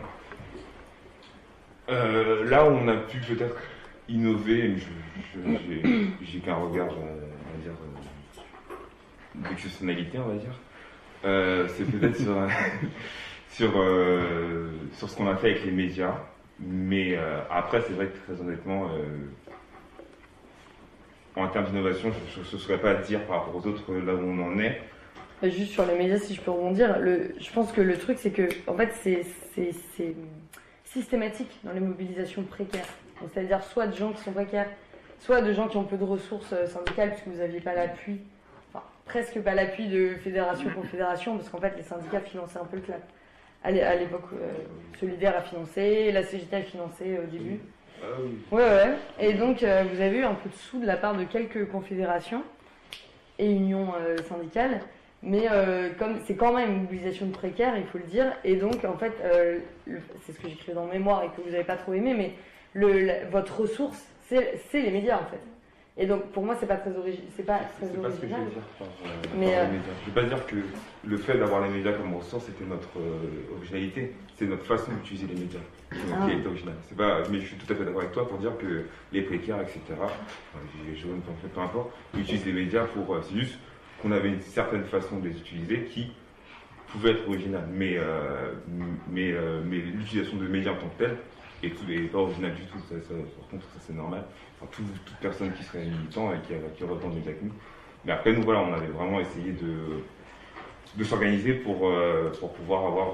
là où on a pu peut-être innover, j'ai qu'un regard, on va dire, d'exceptionnalité, on va dire. C'est peut-être sur ce qu'on a fait avec les médias. Mais après, c'est vrai que très honnêtement, en termes d'innovation, je ne saurais pas dire par rapport aux autres là où on en est. Juste sur les médias, si je peux rebondir, je pense que le truc, c'est que en fait, c'est systématique dans les mobilisations précaires. C'est-à-dire soit de gens qui sont précaires, soit de gens qui ont peu de ressources syndicales, puisque vous n'aviez pas l'appui, enfin presque pas l'appui de fédération pour fédération, parce qu'en fait, les syndicats finançaient un peu le CLAP. À l'époque, Solidaire a financé, la CGT a financé au début. Ah oui. Ouais. Et donc, vous avez eu un peu de sous de la part de quelques confédérations et unions syndicales. Mais comme c'est quand même une mobilisation de précaires, il faut le dire. Et donc, en fait, c'est ce que j'écris dans le mémoire et que vous n'avez pas trop aimé, mais votre ressource, c'est les médias, en fait. Et donc, pour moi, c'est pas très original. C'est pas ce que je veux dire par les médias. Je veux pas dire que le fait d'avoir les médias comme ressource, c'était notre originalité. C'est notre façon d'utiliser les médias qui est originale. Mais je suis tout à fait d'accord avec toi pour dire que les précaires, etc., les jaunes, peu importe, utilisent les médias pour. C'est juste qu'on avait une certaine façon de les utiliser qui pouvait être originale. Mais l'utilisation de médias en tant que tel est pas originale du tout. Par contre, ça c'est normal. Enfin, toute personne qui serait militant et qui aurait autant de médias que nous. Mais après, nous, voilà, on avait vraiment essayé de s'organiser pour pouvoir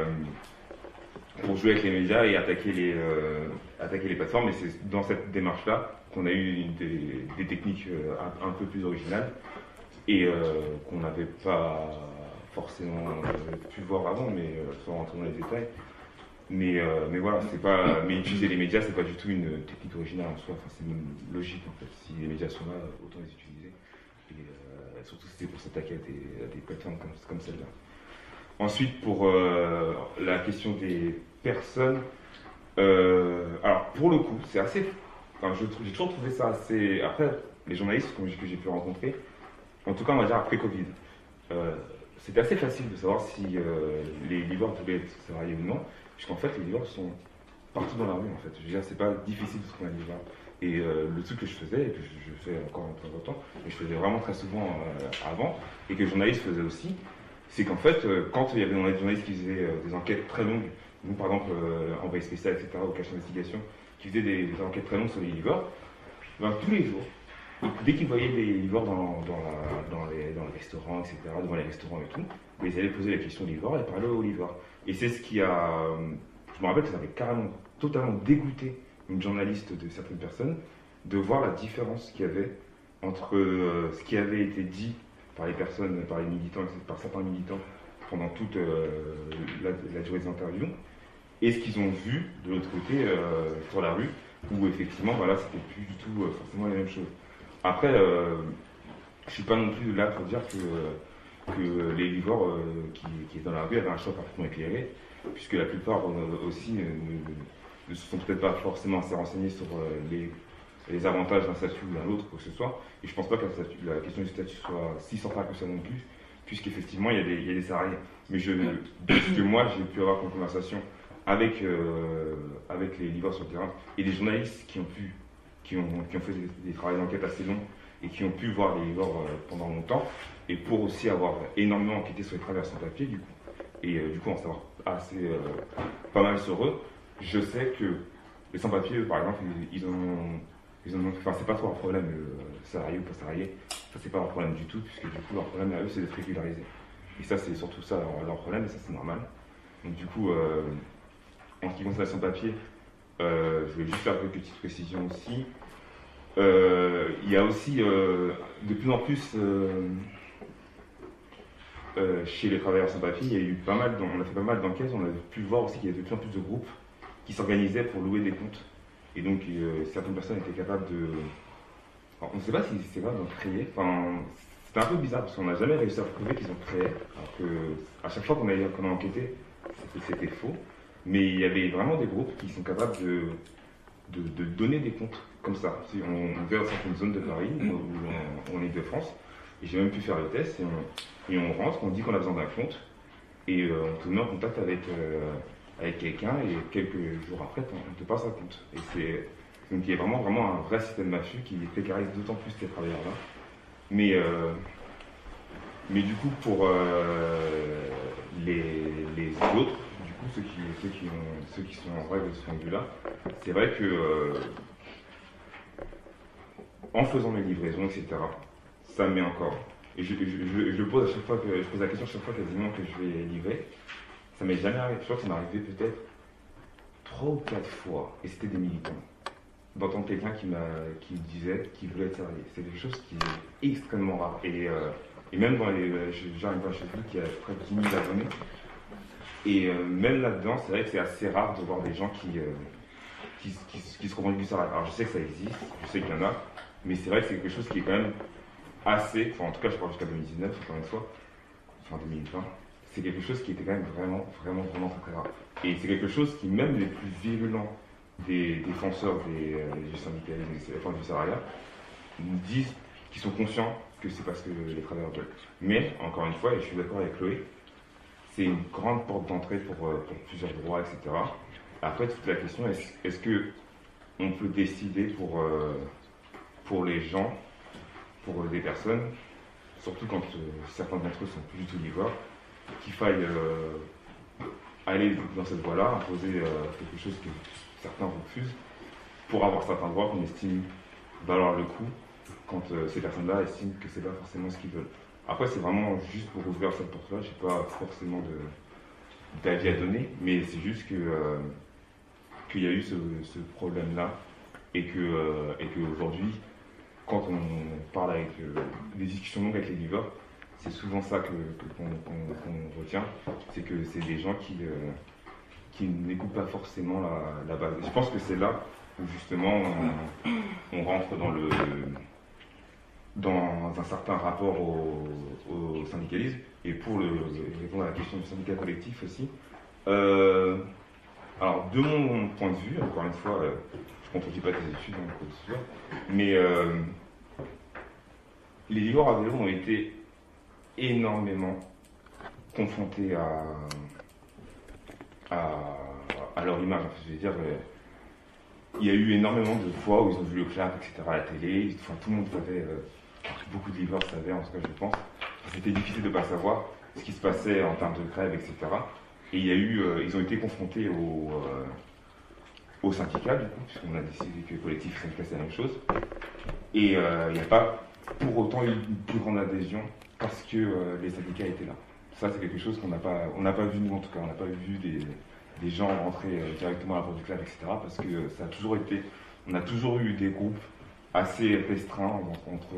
pour jouer avec les médias et attaquer les plateformes. Et c'est dans cette démarche-là qu'on a eu des techniques un peu plus originales et qu'on n'avait pas forcément pu voir avant, mais sans rentrer dans les détails. Mais voilà, mais utiliser les médias, c'est pas du tout une technique originale en soi. Enfin, c'est une logique en fait. Si les médias sont là, autant les utiliser. Et surtout, c'était pour s'attaquer à des plateformes comme celle-là. Ensuite, pour la question des personnes, alors pour le coup, c'est assez. Enfin, j'ai toujours trouvé ça assez. Après, les journalistes que j'ai pu rencontrer, en tout cas, on va dire après Covid, c'était assez facile de savoir si les livreurs pouvaient être salariés ou non. Puisqu'en fait, les livreurs sont partout dans la rue, en fait. Je veux dire, c'est pas difficile de trouver un livreur. Et le truc que je faisais, et que je fais encore un peu de temps, mais je faisais vraiment très souvent avant, et que les journalistes faisaient aussi, c'est qu'en fait, quand il y avait des journalistes qui faisaient des enquêtes très longues, nous par exemple, Envoyé spécial, etc., ou Cache Investigation, qui faisaient des enquêtes très longues sur les livreurs, ben, tous les jours, dès qu'ils voyaient des livreurs dans les restaurants, etc., devant les restaurants et tout, ils allaient poser la question aux livreurs et parler aux livreurs. Et c'est ce qui a. Je me rappelle que ça avait carrément, totalement dégoûté une journaliste de certaines personnes de voir la différence qu'il y avait entre ce qui avait été dit par les personnes, par les militants, par certains militants pendant toute la durée des interviews et ce qu'ils ont vu de l'autre côté sur la rue où effectivement, voilà, c'était plus du tout forcément les mêmes choses. Après, je suis pas non plus là pour dire que les livreurs qui étaient dans la rue avaient un choix parfaitement éclairé, puisque la plupart aussi ne se sont peut-être pas forcément assez renseignés sur les avantages d'un statut ou d'un autre, quoi que ce soit. Et je pense pas que la question du statut soit si centrale que ça non plus, puisqu'effectivement il y a des salariés. Mais de ce que moi j'ai pu avoir comme conversation avec les livreurs sur le terrain et des journalistes qui ont fait des travaux d'enquête assez longs et qui ont pu voir les livreurs pendant longtemps, et pour aussi avoir énormément enquêté sur les travailleurs sans papier, du coup, et du coup en savoir pas mal sur eux, je sais que les sans-papiers, par exemple, ils Enfin, c'est pas trop leur problème, salarié ou pas salarié. Ça, c'est pas leur problème du tout, puisque du coup, leur problème à eux, c'est d'être régularisé. Et ça, c'est surtout ça leur problème, et ça, c'est normal. Donc, du coup, en ce qui concerne la sans-papier, je voulais juste faire quelques petites précisions aussi. Il y a aussi de plus en plus chez les travailleurs sans papier, il y a eu on a fait pas mal d'enquêtes, on a pu voir aussi qu'il y avait de plus en plus de groupes qui s'organisaient pour louer des comptes. Et donc certaines personnes étaient capables de. Alors, on ne sait pas si c'est grave d'en créer. Enfin, c'était un peu bizarre parce qu'on n'a jamais réussi à prouver qu'ils ont créé. Alors que à chaque fois qu'on a enquêté, c'était faux. Mais il y avait vraiment des groupes qui sont capables de donner des comptes comme ça. On va dans certaines zones de Paris, ou en Ile-de-France, et j'ai même pu faire le test, et on rentre, on dit qu'on a besoin d'un compte, et on te met en contact avec quelqu'un, et quelques jours après, on te passe un compte. Donc il y a vraiment un vrai système mafieux qui précarise d'autant plus ces travailleurs-là. Mais du coup, pour les autres, du coup, ceux qui sont en règle de ce point de vue-là, c'est vrai que en faisant mes livraisons, etc., ça me met encore. Et je le pose à chaque fois je pose la question chaque fois quasiment que je vais livrer. Ça m'est jamais arrivé. Je crois que ça m'est arrivé peut-être 3 ou 4 fois, et c'était des militants, d'entendre quelqu'un qui me disait qu'il voulait être salarié. C'est quelque chose qui est extrêmement rare. Et même dans j'arrive dans chez lui qui a près de 10 000 abonnés. Et même là-dedans, c'est vrai que c'est assez rare de voir des gens qui se revendiquent du salarié. Alors je sais que ça existe, je sais qu'il y en a, mais c'est vrai que c'est quelque chose qui est quand même assez, enfin en tout cas je parle jusqu'à 2019, encore une fois, enfin 2020, c'est quelque chose qui était quand même vraiment très rare. Et c'est quelque chose qui, même les plus virulents des défenseurs du syndicalisme, enfin du salariat, nous disent qu'ils sont conscients que c'est parce que les travailleurs veulent. Mais, encore une fois, et je suis d'accord avec Chloé, c'est une grande porte d'entrée pour plusieurs droits, etc. Après, toute la question, est-ce qu'on peut décider pour les gens, pour des personnes, surtout quand certains d'entre eux sont plus du tout livreurs, qu'il faille aller dans cette voie-là, imposer quelque chose que certains refusent, pour avoir certains droits qu'on estime valoir le coup, quand ces personnes-là estiment que c'est pas forcément ce qu'ils veulent. Après, c'est vraiment juste pour ouvrir cette porte-là, j'ai pas forcément d'avis à donner, mais c'est juste qu'il y a eu ce problème-là, et qu'aujourd'hui, quand on parle avec des discussions longues avec les livreurs, c'est souvent ça qu'on retient, c'est que c'est des gens qui n'écoutent pas forcément la base. Et je pense que c'est là où justement on rentre dans un certain rapport au syndicalisme. Et pour répondre à la question du syndicat collectif aussi, alors de mon point de vue, encore une fois, je ne contredis pas tes études, hein, mais les livreurs à vélo ont été énormément confrontés à leur image. En fait, je veux dire, il y a eu énormément de fois où ils ont vu le clap, etc. à la télé. Enfin, tout le monde savait, beaucoup de livreurs savaient, en tout cas je pense. C'était difficile de ne pas savoir ce qui se passait en termes de grève, etc. Et ils ont été confrontés au syndicat, du coup, puisqu'on a décidé que le collectif et syndicat c'est la même chose. Et il n'y a pas pour autant eu une plus grande adhésion parce que les syndicats étaient là. Ça, c'est quelque chose qu'on n'a pas vu, nous en tout cas. On n'a pas vu des gens rentrer directement à la porte du club, etc. Parce que ça a toujours été. On a toujours eu des groupes assez restreints, entre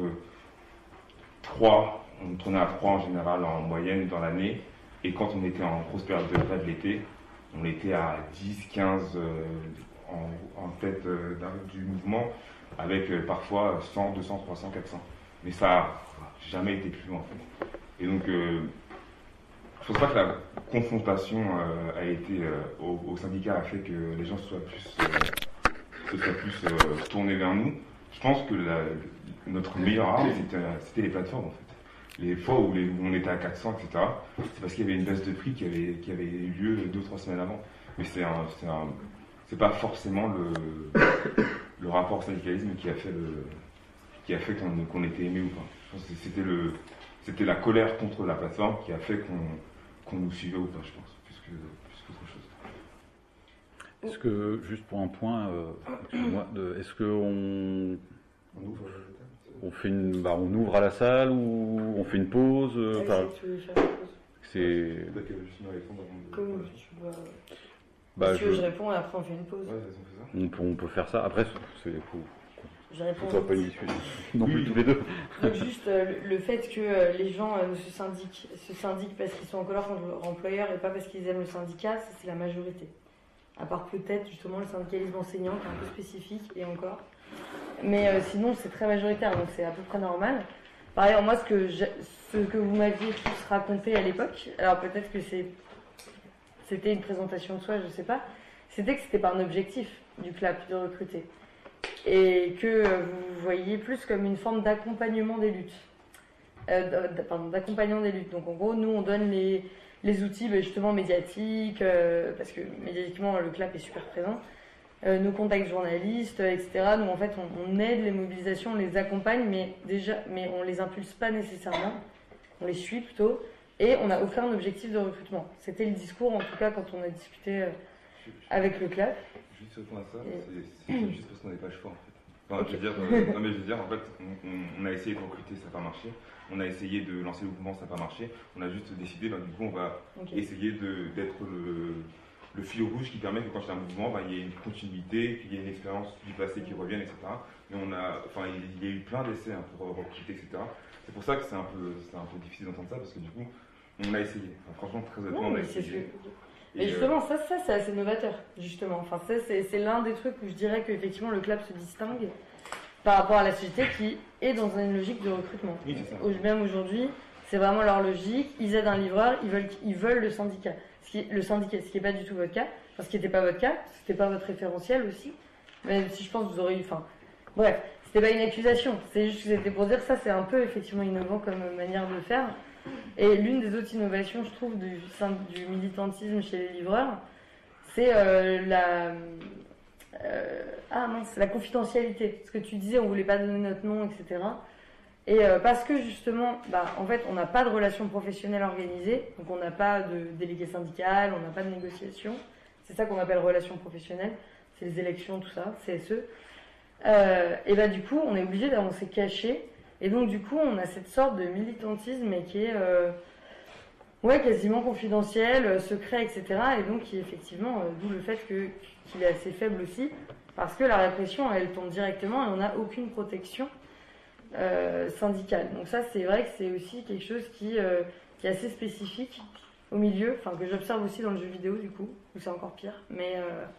3, on tournait à 3 en général en moyenne dans l'année. Et quand on était en grosse période de grève l'été, on était à 10, 15 en tête du mouvement, avec parfois 100, 200, 300, 400. Mais ça n'a jamais été plus loin en fait. Et donc, je pense pas que la confrontation a été au syndicat a fait que les gens se soient plus tournés vers nous. Je pense que notre meilleure arme, c'était les plateformes en fait. Les fois où on était à 400, etc., c'est parce qu'il y avait une baisse de prix qui avait eu lieu 2 ou 3 semaines avant. Mais c'est pas forcément le rapport au syndicalisme qui a fait qu'on était aimé ou pas. Je pense que c'était la colère contre la plateforme qui a fait qu'on nous suivait ou pas, je pense, plus qu'autre chose. Est-ce que, juste pour un point, excuse-moi, est-ce qu'on on fait on ouvre à la salle ou on fait une pause Tu veux faire une pause? C'est. Comme tu veux. Je... je réponds et après on fait une pause. Ouais, on peut faire ça. Après, Je réponds. On ne pas une discussion non plus tous les deux. Donc juste le fait que les gens se syndiquent parce qu'ils sont en colère contre leur employeur et pas parce qu'ils aiment le syndicat, ça c'est la majorité. À part peut-être justement le syndicalisme enseignant qui est un peu spécifique et encore. Mais sinon c'est très majoritaire, donc c'est à peu près normal. Par ailleurs, moi ce que vous m'aviez tous raconté à l'époque, alors peut-être que c'était une présentation de soi, je sais pas, c'était que c'était pas un objectif du CLAP de recruter. Et que vous voyez plus comme une forme d'accompagnement des luttes. D'accompagnement des luttes. Donc en gros, nous on donne les outils justement médiatiques, parce que médiatiquement le CLAP est super présent, nos contacts journalistes, etc. Nous en fait on aide les mobilisations, on les accompagne, mais on les impulse pas nécessairement, on les suit plutôt, et on n'a aucun objectif de recrutement. C'était le discours en tout cas quand on a discuté avec le CLAP. Juste répondre à ça, c'est juste parce qu'on n'est pas choix en fait. Enfin, Okay. je veux dire, en fait, on a essayé de recruter, ça n'a pas marché. On a essayé de lancer le mouvement, ça n'a pas marché. On a juste décidé, du coup, on va essayer d'être le fil rouge qui permet que quand il y a un mouvement, il y ait une continuité, qu'il y ait une expérience du passé qui revienne, etc. Mais il y a eu plein d'essais pour recruter, etc. C'est pour ça que c'est un peu difficile d'entendre ça, parce que du coup, on a essayé. Enfin, franchement, très honnêtement, on a essayé. Mais justement, ça c'est assez novateur, justement. Enfin, ça, c'est l'un des trucs où je dirais qu'effectivement le CLAP se distingue par rapport à la société qui est dans une logique de recrutement. Oui, c'est ça. Même aujourd'hui, c'est vraiment leur logique. Ils aident un livreur, ils veulent le syndicat. Ce qui n'est pas du tout votre cas. Enfin, ce qui n'était pas votre cas, c'était pas votre référentiel aussi. Même si je pense que vous auriez eu. Enfin, bref, c'était pas une accusation. C'est juste que c'était pour dire ça, c'est un peu effectivement innovant comme manière de faire. Et l'une des autres innovations, je trouve, du militantisme chez les livreurs, c'est la confidentialité. Ce que tu disais, on voulait pas donner notre nom, etc. Et parce que justement, en fait, on n'a pas de relation professionnelle organisée, donc on n'a pas de délégué syndical, on n'a pas de négociation. C'est ça qu'on appelle relation professionnelle. C'est les élections, tout ça, CSE. Et du coup, on est obligé d'avancer caché. Et donc du coup, on a cette sorte de militantisme qui est quasiment confidentiel, secret, etc. Et donc qui effectivement, d'où le fait qu'il est assez faible aussi, parce que la répression, elle tombe directement et on n'a aucune protection syndicale. Donc ça, c'est vrai que c'est aussi quelque chose qui est assez spécifique au milieu, enfin que j'observe aussi dans le jeu vidéo du coup, où c'est encore pire. Mais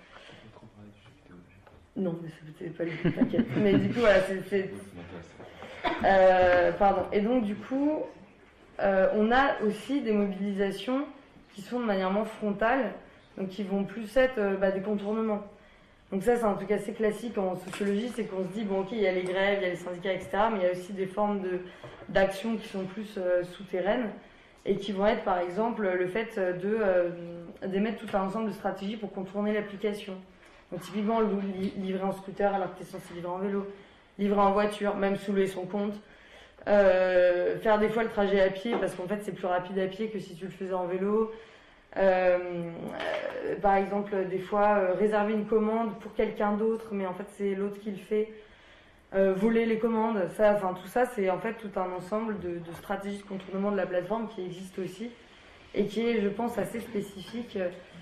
non, mais c'était pas lui, t'inquiète. Mais du coup, voilà, c'est pardon. Et donc du coup, on a aussi des mobilisations qui sont de manière moins frontale, donc qui vont plus être des contournements. Donc ça, c'est un truc assez classique en sociologie, c'est qu'on se dit, bon ok, il y a les grèves, il y a les syndicats, etc., mais il y a aussi des formes d'action qui sont plus souterraines, et qui vont être par exemple le fait d'émettre tout un ensemble de stratégies pour contourner l'application. Donc typiquement, livrer en scooter alors que tu es censé livrer en vélo, livrer en voiture, même soulever son compte, faire des fois le trajet à pied parce qu'en fait c'est plus rapide à pied que si tu le faisais en vélo, par exemple des fois réserver une commande pour quelqu'un d'autre mais en fait c'est l'autre qui le fait, voler les commandes, tout ça c'est en fait tout un ensemble de stratégies de contournement de la plateforme qui existe aussi et qui est je pense assez spécifique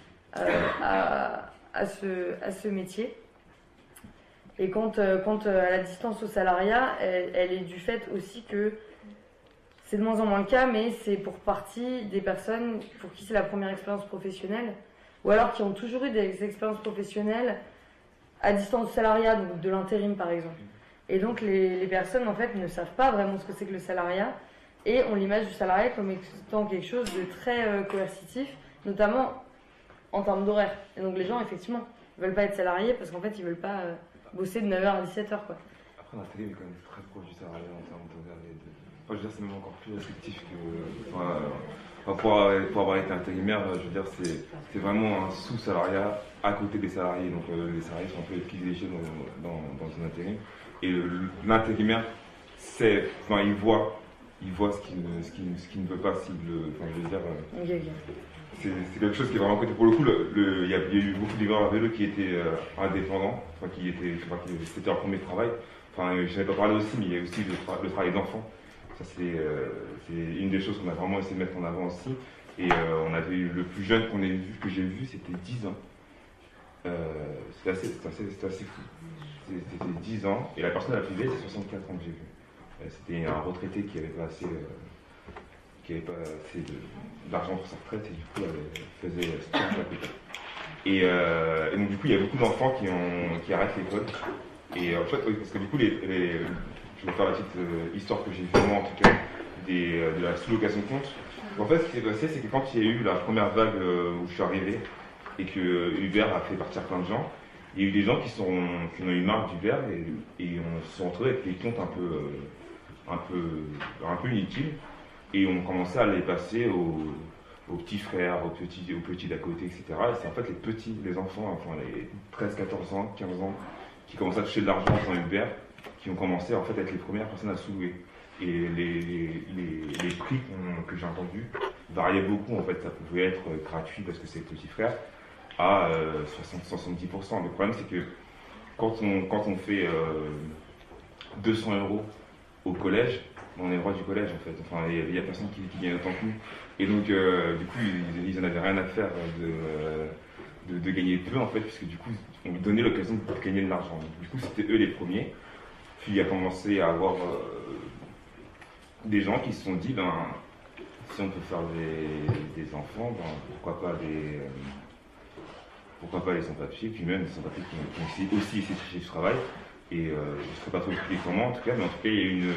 à ce métier. Et quant à la distance au salariat, elle est du fait aussi que c'est de moins en moins le cas, mais c'est pour partie des personnes pour qui c'est la première expérience professionnelle, ou alors qui ont toujours eu des expériences professionnelles à distance du salariat, donc de l'intérim par exemple. Et donc les personnes en fait ne savent pas vraiment ce que c'est que le salariat, et on l'image du salariat comme étant quelque chose de très coercitif, notamment en termes d'horaire. Et donc les gens effectivement ne veulent pas être salariés parce qu'en fait ils veulent pas bosser de 9h à 17h quoi. Après l'intérim est quand même très proche du salariat en termes d'horaire et je veux dire c'est même encore plus restrictif que pour avoir été intérimaire, je veux dire c'est vraiment un sous-salariat à côté des salariés, donc les salariés sont un peu privilégiés dans un intérim et l'intérimaire il voit il voit ce qu'il ne veut pas, enfin, je veux dire, Ok. c'est quelque chose qui est vraiment côté. Pour le coup, il y a eu beaucoup de livreurs à vélo qui étaient indépendants, enfin, c'était leur premier travail. Enfin, je n'avais pas parlé aussi, mais il y a aussi le travail d'enfant. Ça, c'est une des choses qu'on a vraiment essayé de mettre en avant aussi. Et on avait eu le plus jeune que j'ai vu, c'était 10 ans. C'était assez fou. C'était 10 ans, et la personne la plus vieille, c'est 64 ans que j'ai vu. C'était un retraité qui avait pas assez d'argent pour sa retraite, et du coup, elle faisait sport à côté. Et donc, du coup, il y a beaucoup d'enfants qui arrêtent l'école. Et en fait, oui, parce que du coup, je vais faire la petite histoire que j'ai vue, moi en tout cas, de la sous-location de compte. En fait, ce qui s'est passé, c'est que quand il y a eu la première vague où je suis arrivé, et que Uber a fait partir plein de gens, il y a eu des gens qui ont eu marre d'Uber et on se sont retrouvés avec des comptes un peu inutiles, et on commençait à les passer aux petits frères, aux petits d'à côté, etc. Et c'est en fait les enfants, enfin les 13, 14 ans, 15 ans, qui commençaient à toucher de l'argent en faisant Uber, qui ont commencé en fait à être les premières personnes à sous-louer. Et les prix que j'ai entendus variaient beaucoup. En fait, ça pouvait être gratuit parce que c'est le petit frère, à 60-70%. Le problème, c'est que quand on fait 200 € au collège, on est roi du collège en fait. Enfin, il y a personne qui gagne autant que nous. Et donc, du coup, ils en avaient rien à faire de gagner peu en fait, puisque du coup, on lui donnait l'occasion de gagner de l'argent. Du coup, c'était eux les premiers. Puis il a commencé à avoir des gens qui se sont dit, ben, si on peut faire des enfants, ben, pourquoi pas les sans-papiers, puis même les sans-papiers qui ont aussi essayé de chercher du travail. Et je ne sais pas trop expliquer comment en tout cas, mais en tout cas,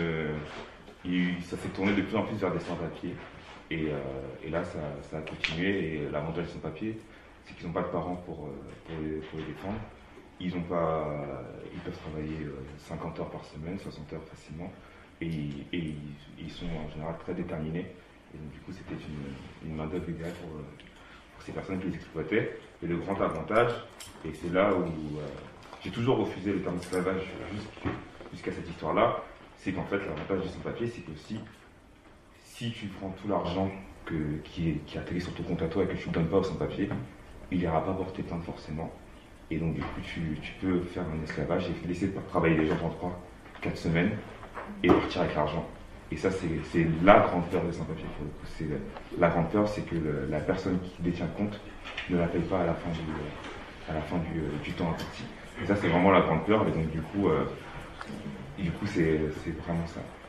ça s'est tourné de plus en plus vers des sans-papiers. Et là, ça a continué. Et l'avantage des sans-papiers, c'est qu'ils n'ont pas de parents pour les défendre. Ils peuvent travailler 50 heures par semaine, 60 heures facilement. Et ils sont en général très déterminés. Et donc, du coup, c'était une main-d'œuvre idéale pour ces personnes qui les exploitaient. Et le grand avantage, et c'est là où j'ai toujours refusé le terme d'esclavage jusqu'à cette histoire-là, c'est qu'en fait, l'avantage du sans-papier, c'est que si tu prends tout l'argent qui est atterri sur ton compte à toi et que tu ne donnes pas au sans-papier, il n'ira pas porter plainte forcément. Et donc, du coup, tu peux faire un esclavage et laisser travailler les gens pendant 3-4 semaines et partir avec l'argent. Et ça, c'est la grande peur des sans-papiers. La grande peur, c'est que la personne qui détient le compte ne la paye pas à la fin du temps imparti. Et ça, c'est vraiment la grande peur. Et donc, du coup, c'est vraiment ça.